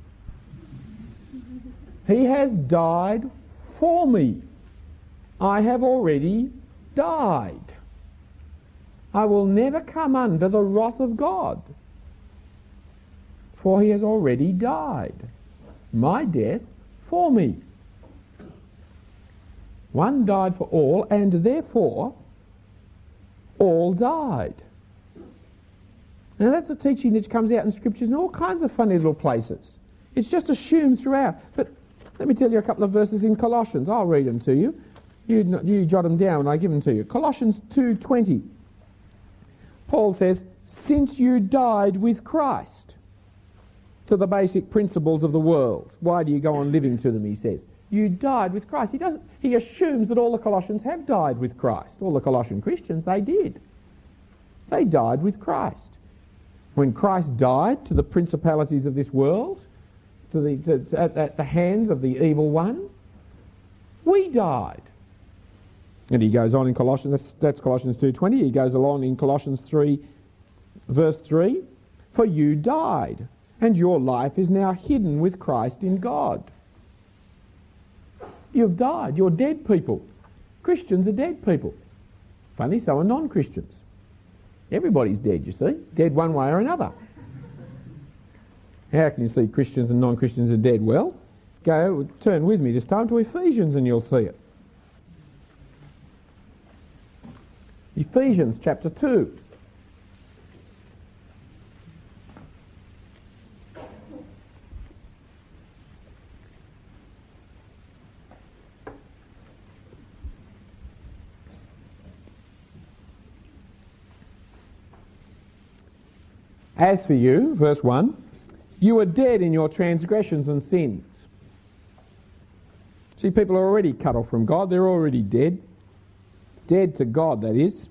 He has died for me. I have already died. I will never come under the wrath of God, for he has already died. My death for me. One died for all, and therefore all died. Now that's a teaching that comes out in scriptures in all kinds of funny little places. It's just assumed throughout. But let me tell you a couple of verses in Colossians. I'll read them to you. You, you jot them down and I give them to you. Colossians two twenty. Paul says, since you died with Christ to the basic principles of the world. Why do you go on living to them, he says. You died with Christ. He doesn't. He assumes that all the Colossians have died with Christ. All the Colossian Christians, they did. They died with Christ. When Christ died to the principalities of this world, to the, to, at, at the hands of the evil one, we died. And he goes on in Colossians, that's, that's Colossians two twenty, he goes along in Colossians three, verse three, for you died, and your life is now hidden with Christ in God. You've died. You're dead people. Christians are dead people. Funny, so are non-Christians. Everybody's dead, you see. Dead one way or another. How can you see Christians and non-Christians are dead? Well, go, turn with me this time to Ephesians and you'll see it. Ephesians chapter two. As for you, verse one, you were dead in your transgressions and sins. See, people are already cut off from God. They're already dead. Dead to God, that is.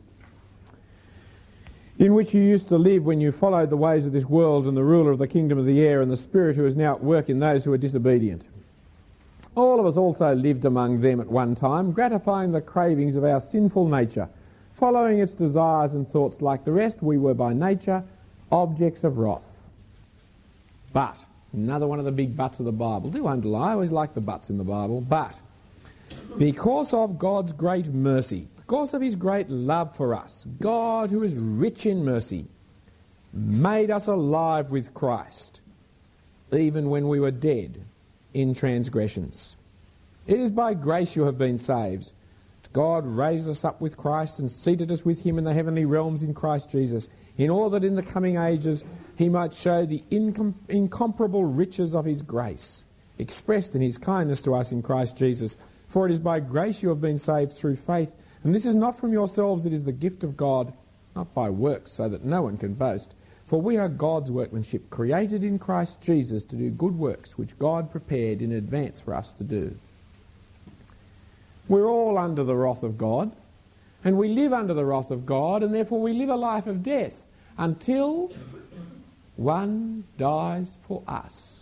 In which you used to live when you followed the ways of this world and the ruler of the kingdom of the air and the spirit who is now at work in those who are disobedient. All of us also lived among them at one time, gratifying the cravings of our sinful nature, following its desires and thoughts. Like the rest, we were by nature objects of wrath. But, another one of the big buts of the Bible. Do underline, I always like the buts in the Bible. But, because of God's great mercy, because of his great love for us, God, who is rich in mercy, made us alive with Christ, even when we were dead in transgressions. It is by grace you have been saved. God raised us up with Christ and seated us with him in the heavenly realms in Christ Jesus, in order that in the coming ages he might show the incom- incomparable riches of his grace, expressed in his kindness to us in Christ Jesus. For it is by grace you have been saved through faith, and this is not from yourselves, it is the gift of God, not by works, so that no one can boast. For we are God's workmanship, created in Christ Jesus to do good works, which God prepared in advance for us to do. We're all under the wrath of God, and we live under the wrath of God, and therefore we live a life of death until one dies for us.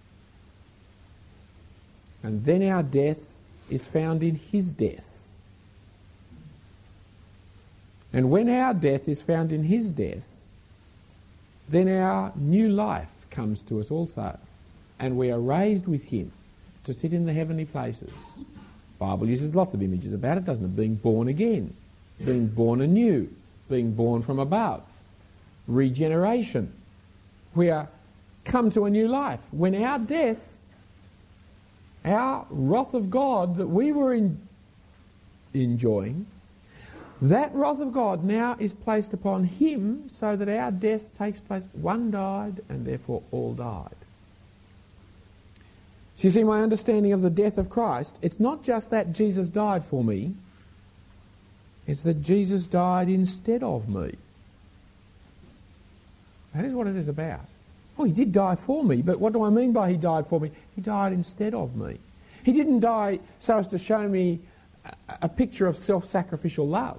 And then our death is found in his death. And when our death is found in his death, then our new life comes to us also, and we are raised with him to sit in the heavenly places. The Bible uses lots of images about it, doesn't it? Being born again, being born anew, being born from above, regeneration. We are come to a new life. When our death our wrath of God that we were in, enjoying, that wrath of God now is placed upon him so that our death takes place. One died and therefore all died. So you see, my understanding of the death of Christ, it's not just that Jesus died for me, it's that Jesus died instead of me. That is what it is about. Oh, he did die for me, but what do I mean by he died for me? He died instead of me. He didn't die so as to show me a, a picture of self-sacrificial love.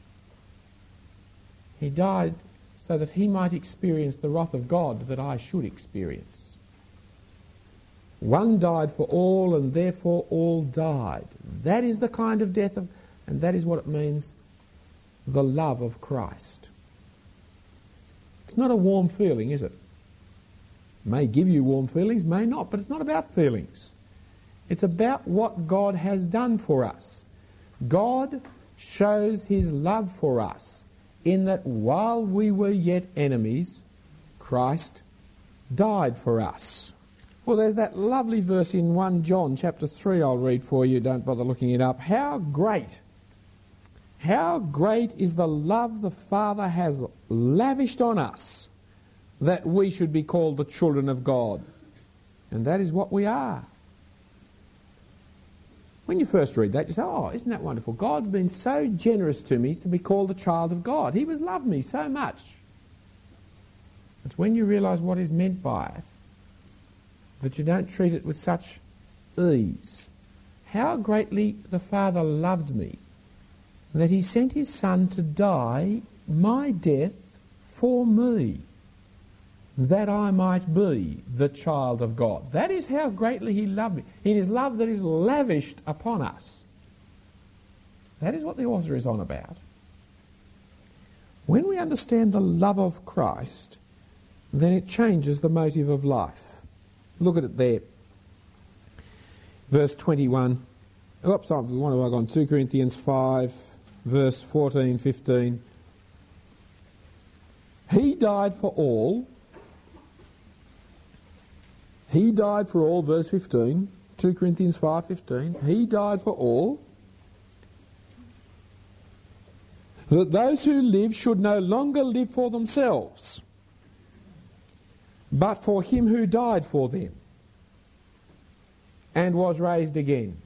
He died so that he might experience the wrath of God that I should experience. One died for all, and therefore all died. That is the kind of death of, and that is what it means, the love of Christ. It's not a warm feeling, is it? May give you warm feelings, may not, but it's not about feelings. It's about what God has done for us. God shows his love for us in that while we were yet enemies, Christ died for us. Well, there's that lovely verse in First John chapter three I'll read for you, don't bother looking it up. How great, how great is the love the Father has lavished on us, that we should be called the children of God. And that is what we are. When you first read that, you say, oh, isn't that wonderful? God's been so generous to me to be called a child of God. He has loved me so much. It's when you realise what is meant by it that you don't treat it with such ease. How greatly the Father loved me, that he sent his Son to die my death for me, that I might be the child of God. That is how greatly he loved me, in his love that is lavished upon us. That is what the author is on about. When we understand the love of Christ, then it changes the motive of life. Look at it there. Verse twenty-one. Oops, I've one have I gone? two Corinthians five, verse fourteen, fifteen. He died for all. He died for all, verse fifteen, two Corinthians five, fifteen. He died for all, that those who live should no longer live for themselves, but for him who died for them and was raised again.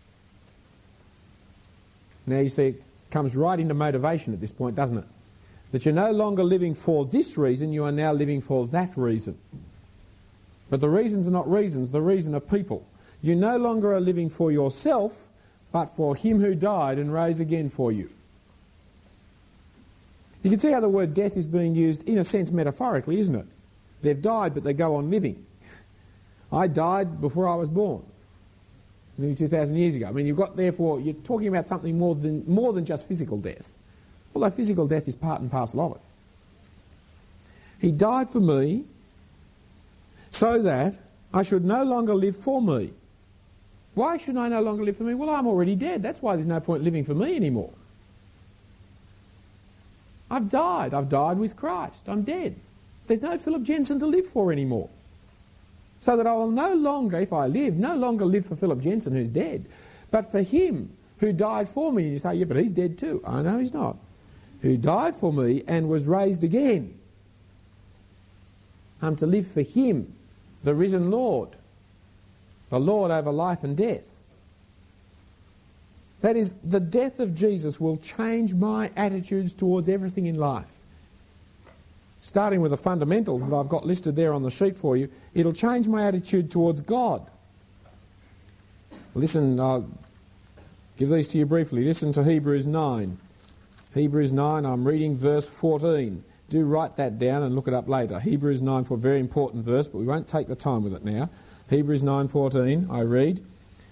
Now you see, it comes right into motivation at this point, doesn't it? That you're no longer living for this reason, you are now living for that reason. But the reasons are not reasons, the reason are people. You no longer are living for yourself, but for him who died and rose again for you. You can see how the word death is being used, in a sense, metaphorically, isn't it? They've died, but they go on living. I died before I was born, nearly two thousand years ago. I mean, you've got, therefore, you're talking about something more than, more than just physical death. Although physical death is part and parcel of it. He died for me so that I should no longer live for me. Why should I no longer live for me? Well, I'm already dead. That's why there's no point living for me anymore. I've died. I've died with Christ. I'm dead. There's no Philip Jensen to live for anymore. So that I will no longer, if I live, no longer live for Philip Jensen who's dead, but for him who died for me. And you say, yeah, but he's dead too. I know he's not. Who died for me and was raised again. I'm to live for him, the risen Lord, the Lord over life and death. That is, the death of Jesus will change my attitudes towards everything in life. Starting with the fundamentals that I've got listed there on the sheet for you, it'll change my attitude towards God. Listen, I'll give these to you briefly. Listen to Hebrews nine. Hebrews nine, I'm reading verse fourteen. Do write that down and look it up later. Hebrews nine, for a very important verse, but we won't take the time with it now. Hebrews nine fourteen, I read.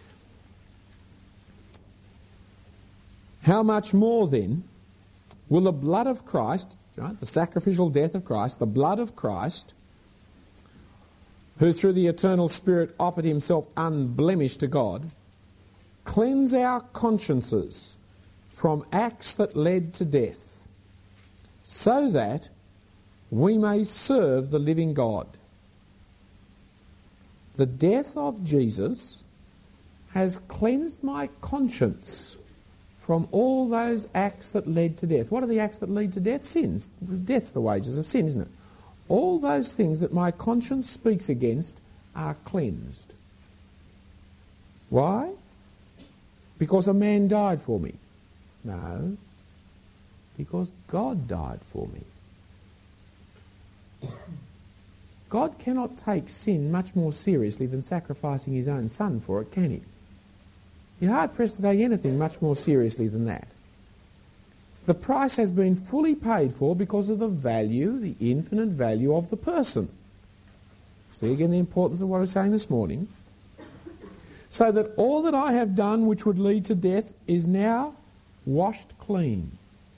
How much more then will the blood of Christ, right, the sacrificial death of Christ, the blood of Christ, who through the eternal Spirit offered himself unblemished to God, cleanse our consciences from acts that led to death, so that we may serve the living God. The death of Jesus has cleansed my conscience from all those acts that led to death. What are the acts that lead to death? Sins. Death's the wages of sin, isn't it? All those things that my conscience speaks against are cleansed. Why? Because a man died for me. No. Because God died for me. God cannot take sin much more seriously than sacrificing his own son for it, can he? You're hard-pressed to take anything much more seriously than that. The price has been fully paid for because of the value, the infinite value of the person. See again the importance of what I was saying this morning. So that all that I have done which would lead to death is now washed clean.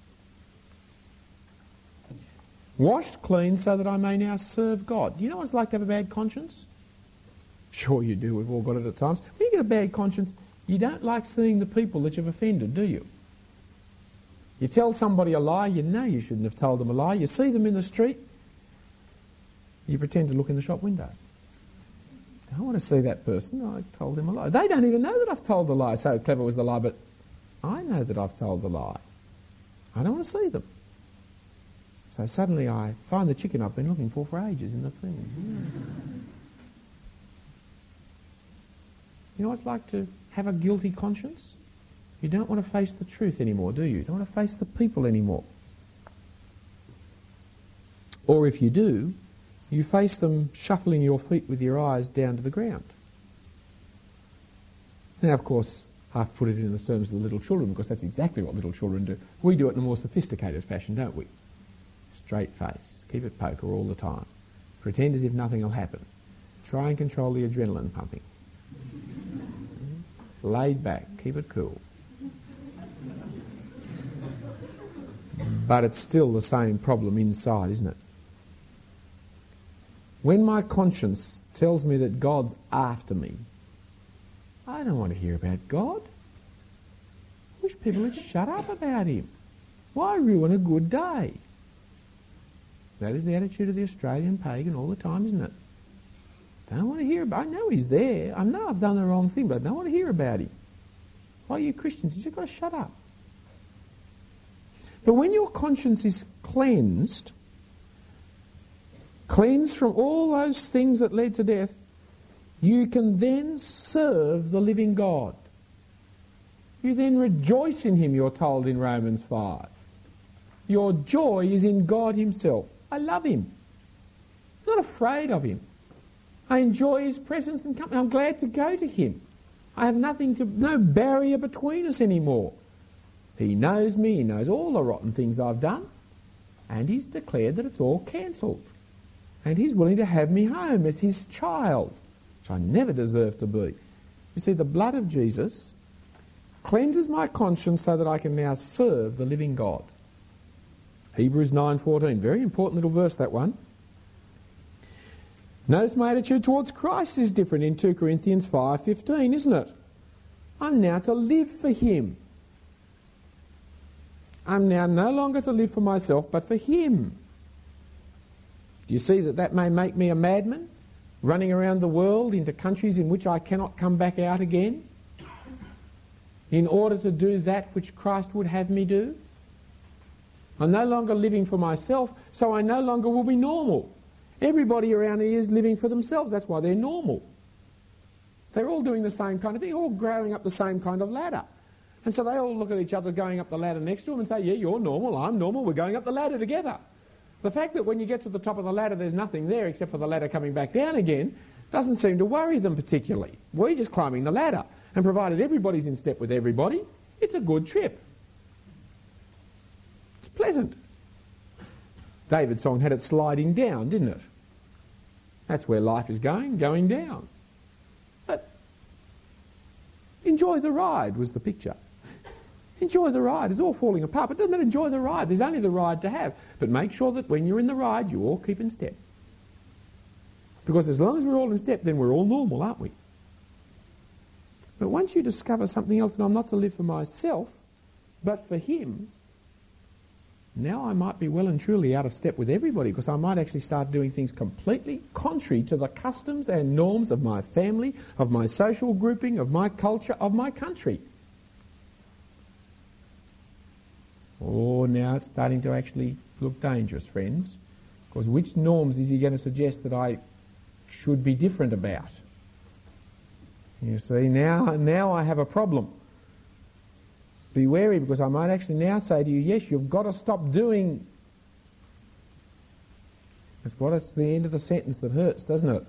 Washed clean so that I may now serve God. Do you know what it's like to have a bad conscience? Sure you do, we've all got it at times. When you get a bad conscience, you don't like seeing the people that you've offended, do you? You tell somebody a lie, you know you shouldn't have told them a lie. You see them in the street, you pretend to look in the shop window. I don't want to see that person, I told them a lie. They don't even know that I've told the lie, so clever was the lie, but I know that I've told the lie. I don't want to see them. So suddenly I find the chicken I've been looking for for ages in the thing. You know what it's like to have a guilty conscience? You don't want to face the truth anymore, do you? You don't want to face the people anymore. Or if you do, you face them shuffling your feet with your eyes down to the ground. Now, of course, I've put it in the terms of the little children because that's exactly what little children do. We do it in a more sophisticated fashion, don't we? Straight face, keep it poker all the time. Pretend as if nothing will happen. Try and control the adrenaline pumping. Laid back, keep it cool. But it's still the same problem inside, isn't it? When my conscience tells me that God's after me, I don't want to hear about God. I wish people would shut up about him. Why ruin a good day? That is the attitude of the Australian pagan all the time, isn't it? Don't want to hear about him. I know he's there. I know I've done the wrong thing, but I don't want to hear about him. Why, you Christians, you've just got to shut up. But when your conscience is cleansed, cleansed from all those things that led to death, you can then serve the living God. You then rejoice in him, you're told in Romans five. Your joy is in God himself. I love him. I'm not afraid of him. I enjoy his presence and company. I'm glad to go to him. I have nothing to, no barrier between us anymore. He knows me, he knows all the rotten things I've done, and he's declared that it's all cancelled. And he's willing to have me home as his child, which I never deserve to be. You see, the blood of Jesus cleanses my conscience so that I can now serve the living God. Hebrews nine fourteen, very important little verse, that one. Notice my attitude towards Christ is different in two Corinthians five fifteen, isn't it? I'm now to live for him. I'm now no longer to live for myself, but for him. Do you see that that may make me a madman, running around the world into countries in which I cannot come back out again, in order to do that which Christ would have me do? I'm no longer living for myself, so I no longer will be normal. Everybody around here is living for themselves. That's why they're normal. They're all doing the same kind of thing, all growing up the same kind of ladder. And so they all look at each other going up the ladder next to them and say, yeah, you're normal, I'm normal, we're going up the ladder together. The fact that when you get to the top of the ladder there's nothing there except for the ladder coming back down again doesn't seem to worry them particularly. We're just climbing the ladder. And provided everybody's in step with everybody, it's a good trip. It's pleasant. David's song had it sliding down, didn't it? That's where life is going, going down. But enjoy the ride was the picture. Enjoy the ride. It's all falling apart, but it doesn't matter, enjoy the ride. There's only the ride to have. But make sure that when you're in the ride, you all keep in step. Because as long as we're all in step, then we're all normal, aren't we? But once you discover something else, that I'm not to live for myself, but for him, now I might be well and truly out of step with everybody, because I might actually start doing things completely contrary to the customs and norms of my family, of my social grouping, of my culture, of my country. Oh, now it's starting to actually look dangerous, friends, because which norms is he going to suggest that I should be different about? You see, now, now I have a problem. Be wary, because I might actually now say to you, yes, you've got to stop doing. That's what it's the end of the sentence that hurts, doesn't it?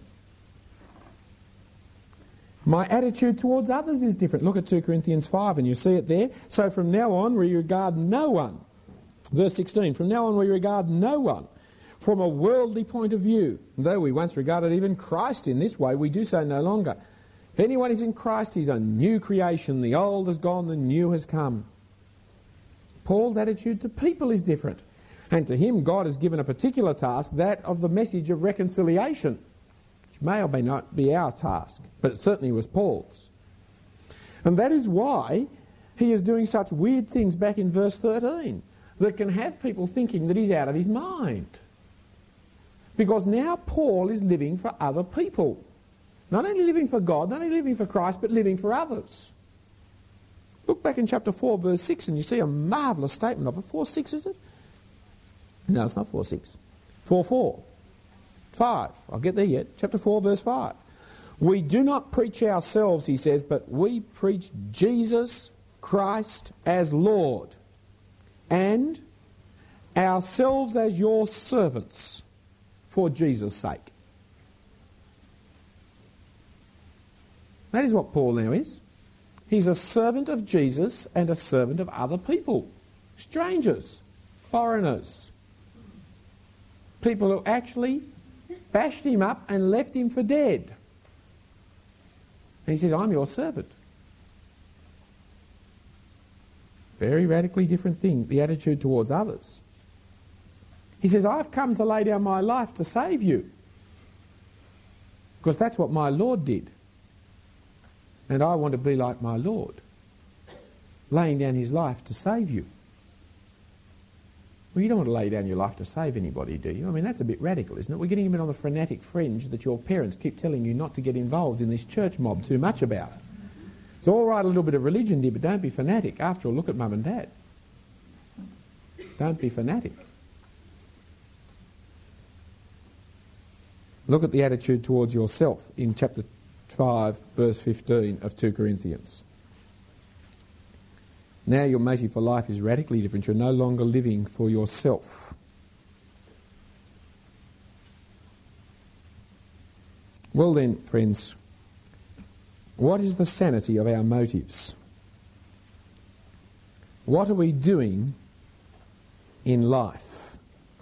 My attitude towards others is different. Look at two Corinthians five and you see it there. So from now on we regard no one. Verse sixteen, from now on we regard no one from a worldly point of view. Though we once regarded even Christ in this way, we do so no longer. If anyone is in Christ, he's a new creation. The old has gone, the new has come. Paul's attitude to people is different. And to him, God has given a particular task, that of the message of reconciliation, which may or may not be our task, but it certainly was Paul's. And that is why he is doing such weird things back in verse thirteen that can have people thinking that he's out of his mind. Because now Paul is living for other people. Not only living for God, not only living for Christ, but living for others. Look back in chapter four, verse six, and you see a marvellous statement of it. four six, is it? No, it's not four six. four four. five. I'll get there yet. Chapter four, verse five. We do not preach ourselves, he says, but we preach Jesus Christ as Lord, and ourselves as your servants for Jesus' sake. That is what Paul now is. He's a servant of Jesus and a servant of other people. Strangers, foreigners, people who actually bashed him up and left him for dead. And he says, I'm your servant. Very radically different thing, the attitude towards others. He says, I've come to lay down my life to save you. Because that's what my Lord did. And I want to be like my Lord, laying down his life to save you. Well, you don't want to lay down your life to save anybody, do you? I mean, that's a bit radical, isn't it? We're getting a bit on the frenetic fringe that your parents keep telling you not to get involved in this church mob too much about. It's all right, a little bit of religion, dear, but don't be fanatic. After all, look at mum and dad. Don't be fanatic. Look at the attitude towards yourself in chapter five, verse fifteen of two Corinthians. Now your motive for life is radically different. You're no longer living for yourself. Well then, friends, what is the sanity of our motives? What are we doing in life?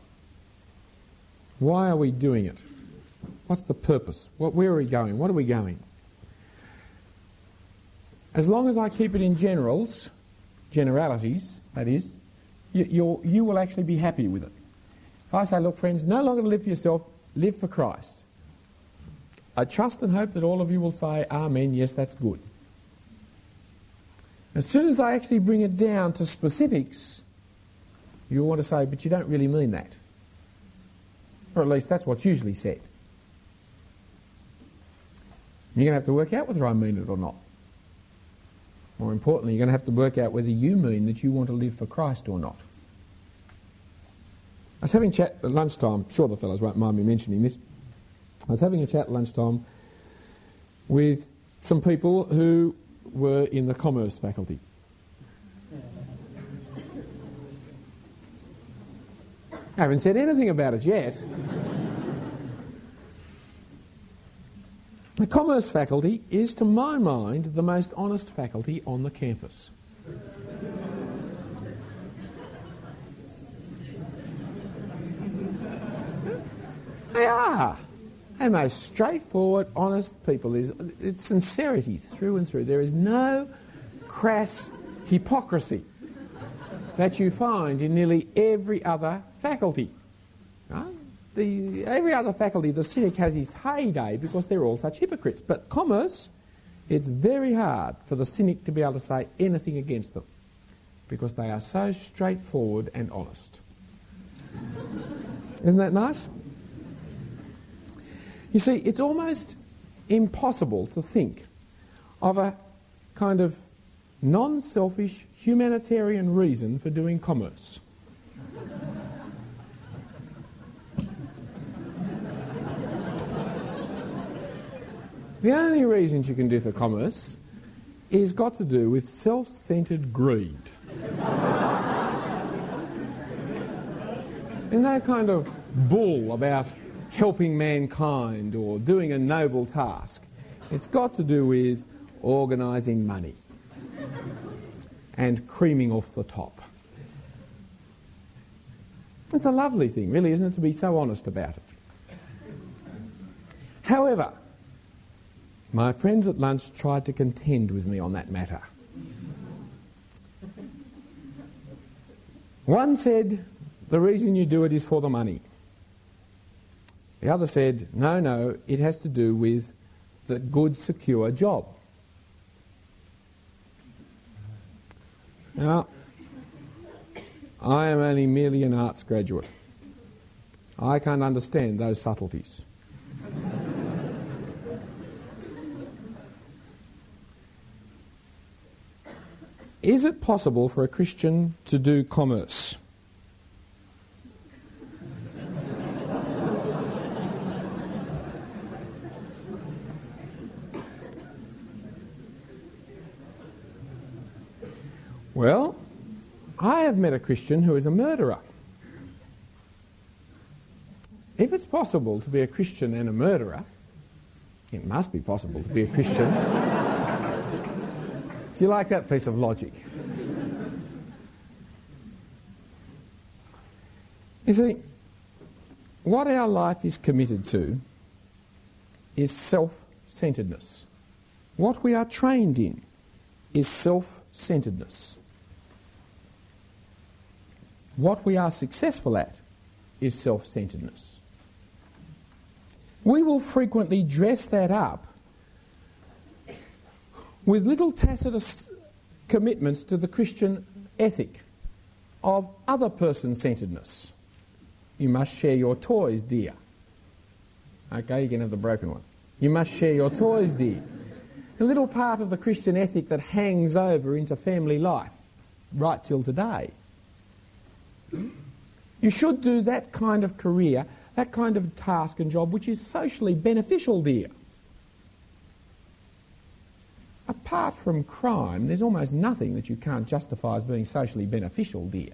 Why are we doing it? What's the purpose? What, where are we going? What are we going? As long as I keep it in generals, generalities, that is, you, you'll, you will actually be happy with it. If I say, look, friends, no longer to live for yourself, live for Christ. I trust and hope that all of you will say, Amen, yes, that's good. As soon as I actually bring it down to specifics, you'll want to say, but you don't really mean that. Or at least that's what's usually said. You're going to have to work out whether I mean it or not. More importantly, you're going to have to work out whether you mean that you want to live for Christ or not. I was having a chat at lunchtime, I'm sure the fellows won't mind me mentioning this. I was having a chat at lunchtime with some people who were in the commerce faculty. I haven't said anything about it yet. The commerce faculty is, to my mind, the most honest faculty on the campus. They are. They're most straightforward, honest people. It's, it's sincerity through and through. There is no crass hypocrisy that you find in nearly every other faculty. Right? The, every other faculty, the cynic has his heyday because they're all such hypocrites. But commerce, it's very hard for the cynic to be able to say anything against them because they are so straightforward and honest. Isn't that nice? You see, it's almost impossible to think of a kind of non-selfish humanitarian reason for doing commerce. The only reasons you can do for commerce is got to do with self-centred greed. And no kind of bull about helping mankind or doing a noble task. It's got to do with organising money and creaming off the top. It's a lovely thing, really, isn't it, to be so honest about it. However, my friends at lunch tried to contend with me on that matter. One said, the reason you do it is for the money. The other said, no, no, it has to do with the good, secure job. Now, I am only merely an arts graduate. I can't understand those subtleties. Is it possible for a Christian to do commerce? Well, I have met a Christian who is a murderer. If it's possible to be a Christian and a murderer, it must be possible to be a Christian. Do you like that piece of logic? You see, what our life is committed to is self-centeredness. What we are trained in is self-centeredness. What we are successful at is self-centeredness. We will frequently dress that up with little tacit commitments to the Christian ethic of other person-centeredness. You must share your toys, dear. Okay, you can have the broken one. You must share your toys, dear. A little part of the Christian ethic that hangs over into family life right till today. You should do that kind of career, that kind of task and job which is socially beneficial, dear. Apart from crime, there's almost nothing that you can't justify as being socially beneficial, dear.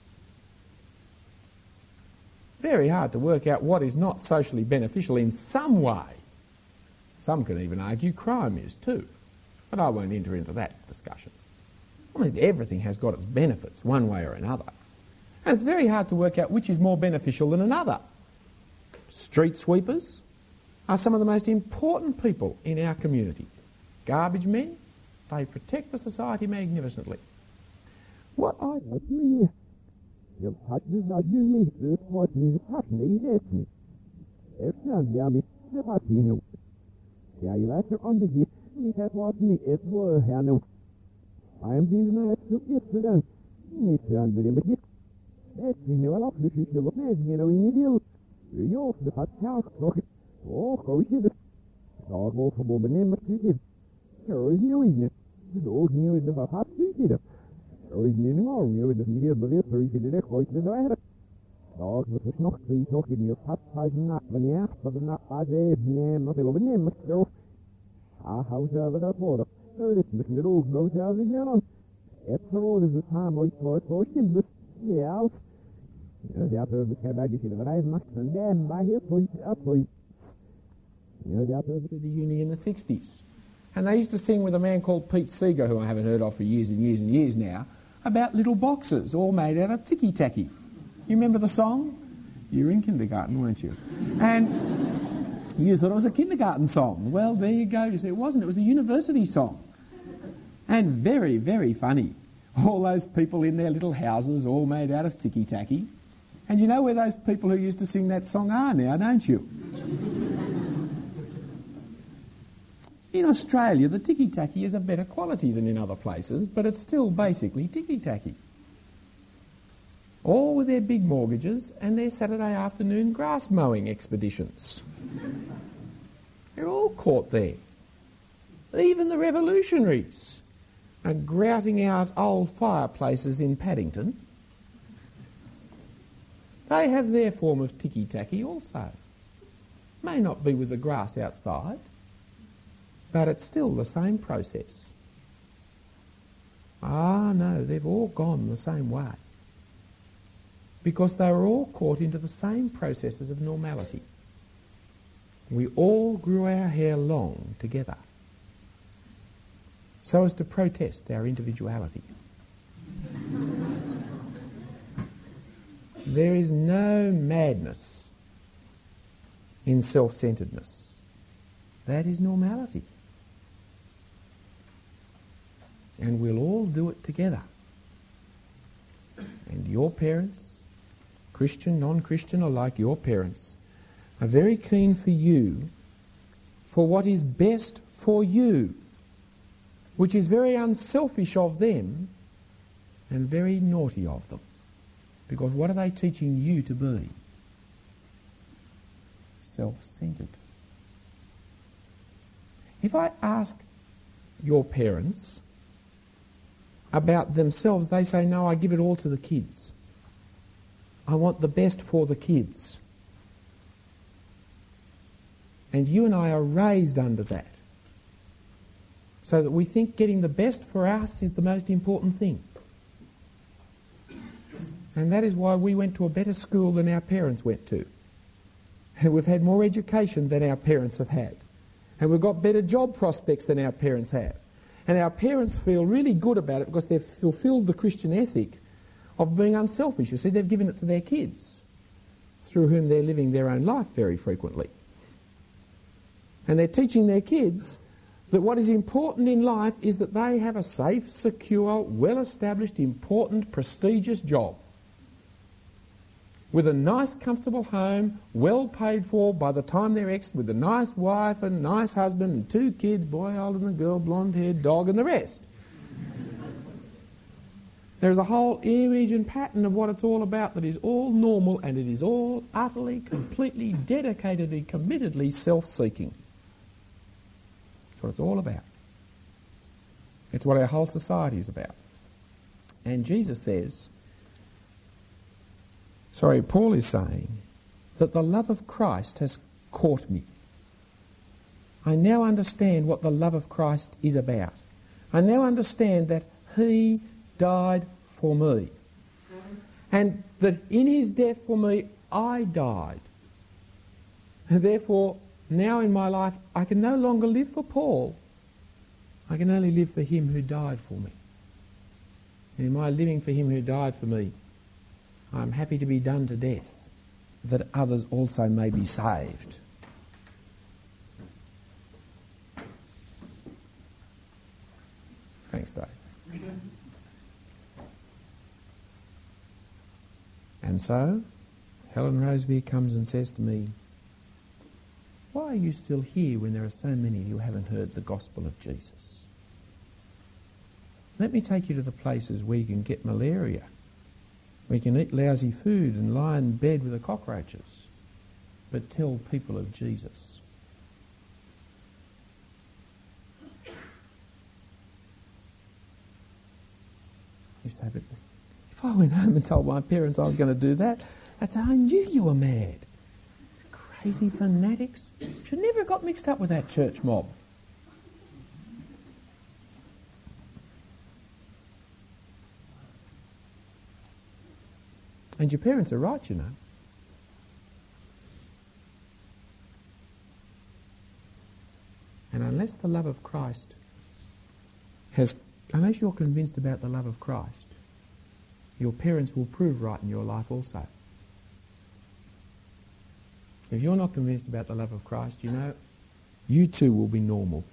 Very hard to work out what is not socially beneficial in some way. Some can even argue crime is too, but I won't enter into that discussion. Almost everything has got its benefits, one way or another. And it's very hard to work out which is more beneficial than another. Street sweepers are some of the most important people in our community. Garbage men, they protect the society magnificently. What I want to hear, you'll touch this, not you me, this was me, the touch me, yes me. If not, yeah, me, the touch me, no. Yeah, you like to under here, me, that was me, it was, yeah, no. I am being nice to get to them. You need to under them, but yet. That's me, no, I'll offer you to look at, you know, in your deal. You're off the hot house, look at, oh, go with it. Dog will come over and never see it. Sure is new, isn't it? The old new is the hot seat, you know. Sure is new more new, the media believe for you to the quite the matter. Dog with the snock, please, not giving your hot size not when you ask for the not by the name, not over name, so. Ah, how's over that water? So it's looking at old nose out of here on. It's the road is the time I saw it for him, but yeah. Ja, de hadden we het bij de bedrijf macht en dan bij hier point up point. You know, they hadden the uni in the sixties. And they used to sing with a man called Pete Seeger, who I haven't heard of for years and years and years now, about little boxes all made out of ticky-tacky. You remember the song? You were in kindergarten, weren't you? And you thought it was a kindergarten song. Well, there you go. You see, it wasn't. It was a university song. And very, very funny. All those people in their little houses all made out of ticky-tacky. And you know where those people who used to sing that song are now, don't you? In Australia, the ticky-tacky is a better quality than in other places, but it's still basically ticky-tacky. all with their big mortgages and their Saturday afternoon grass mowing expeditions. They're all caught there. Even the revolutionaries are grouting out old fireplaces in Paddington. They have their form of ticky-tacky also. May not be with the grass outside, but it's still the same process. Ah, no, they've all gone the same way. Because they were all caught into the same processes of normality. We all grew our hair long together, so as to protest our individuality. There is no madness in self-centeredness. That is normality. And we'll all do it together. And your parents, Christian, non-Christian alike, your parents, are very keen for you, for what is best for you, which is very unselfish of them and very naughty of them. Because what are they teaching you to be? Self-centered. If I ask your parents about themselves, they say, no, I give it all to the kids. I want the best for the kids. And you and I are raised under that. So that we think getting the best for us is the most important thing. And that is why we went to a better school than our parents went to. And we've had more education than our parents have had. And we've got better job prospects than our parents have. And our parents feel really good about it because they've fulfilled the Christian ethic of being unselfish. You see, they've given it to their kids, through whom they're living their own life very frequently. And they're teaching their kids that what is important in life is that they have a safe, secure, well-established, important, prestigious job with a nice, comfortable home, well paid for by the time they're ex, with a nice wife and nice husband and two kids, boy older than a girl, blonde-haired dog and the rest. There's a whole image and pattern of what it's all about that is all normal, and it is all utterly, completely, dedicatedly, committedly self-seeking. That's what it's all about. It's what our whole society is about. And Jesus says, sorry, Paul is saying that the love of Christ has caught me. I now understand what the love of Christ is about. I now understand that he died for me. And that in his death for me, I died. And therefore, now in my life, I can no longer live for Paul. I can only live for him who died for me. And in my living for him who died for me, I'm happy to be done to death, that others also may be saved. Thanks, Dave. And so, Helen Rosevere comes and says to me, why are you still here when there are so many who haven't heard the gospel of Jesus? Let me take you to the places where you can get malaria. We can eat lousy food and lie in bed with the cockroaches, but tell people of Jesus. You say, but if I went home and told my parents I was going to do that, they'd say, I knew you were mad. Crazy fanatics. Should never have got mixed up with that church mob. And your parents are right, you know. And unless the love of Christ has, unless you're convinced about the love of Christ, your parents will prove right in your life also. If you're not convinced about the love of Christ, you know, you too will be normal.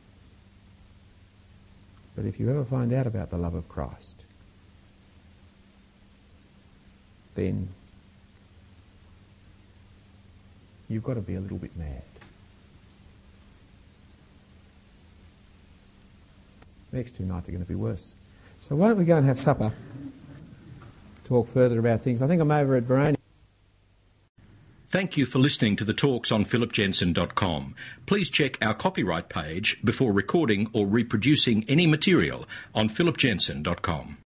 But if you ever find out about the love of Christ, then you've got to be a little bit mad. The next two nights are going to be worse. So why don't we go and have supper? talk further about things. I think I'm over at Baroni. Thank you for listening to the talks on philip jensen dot com. Please check our copyright page before recording or reproducing any material on philip jensen dot com.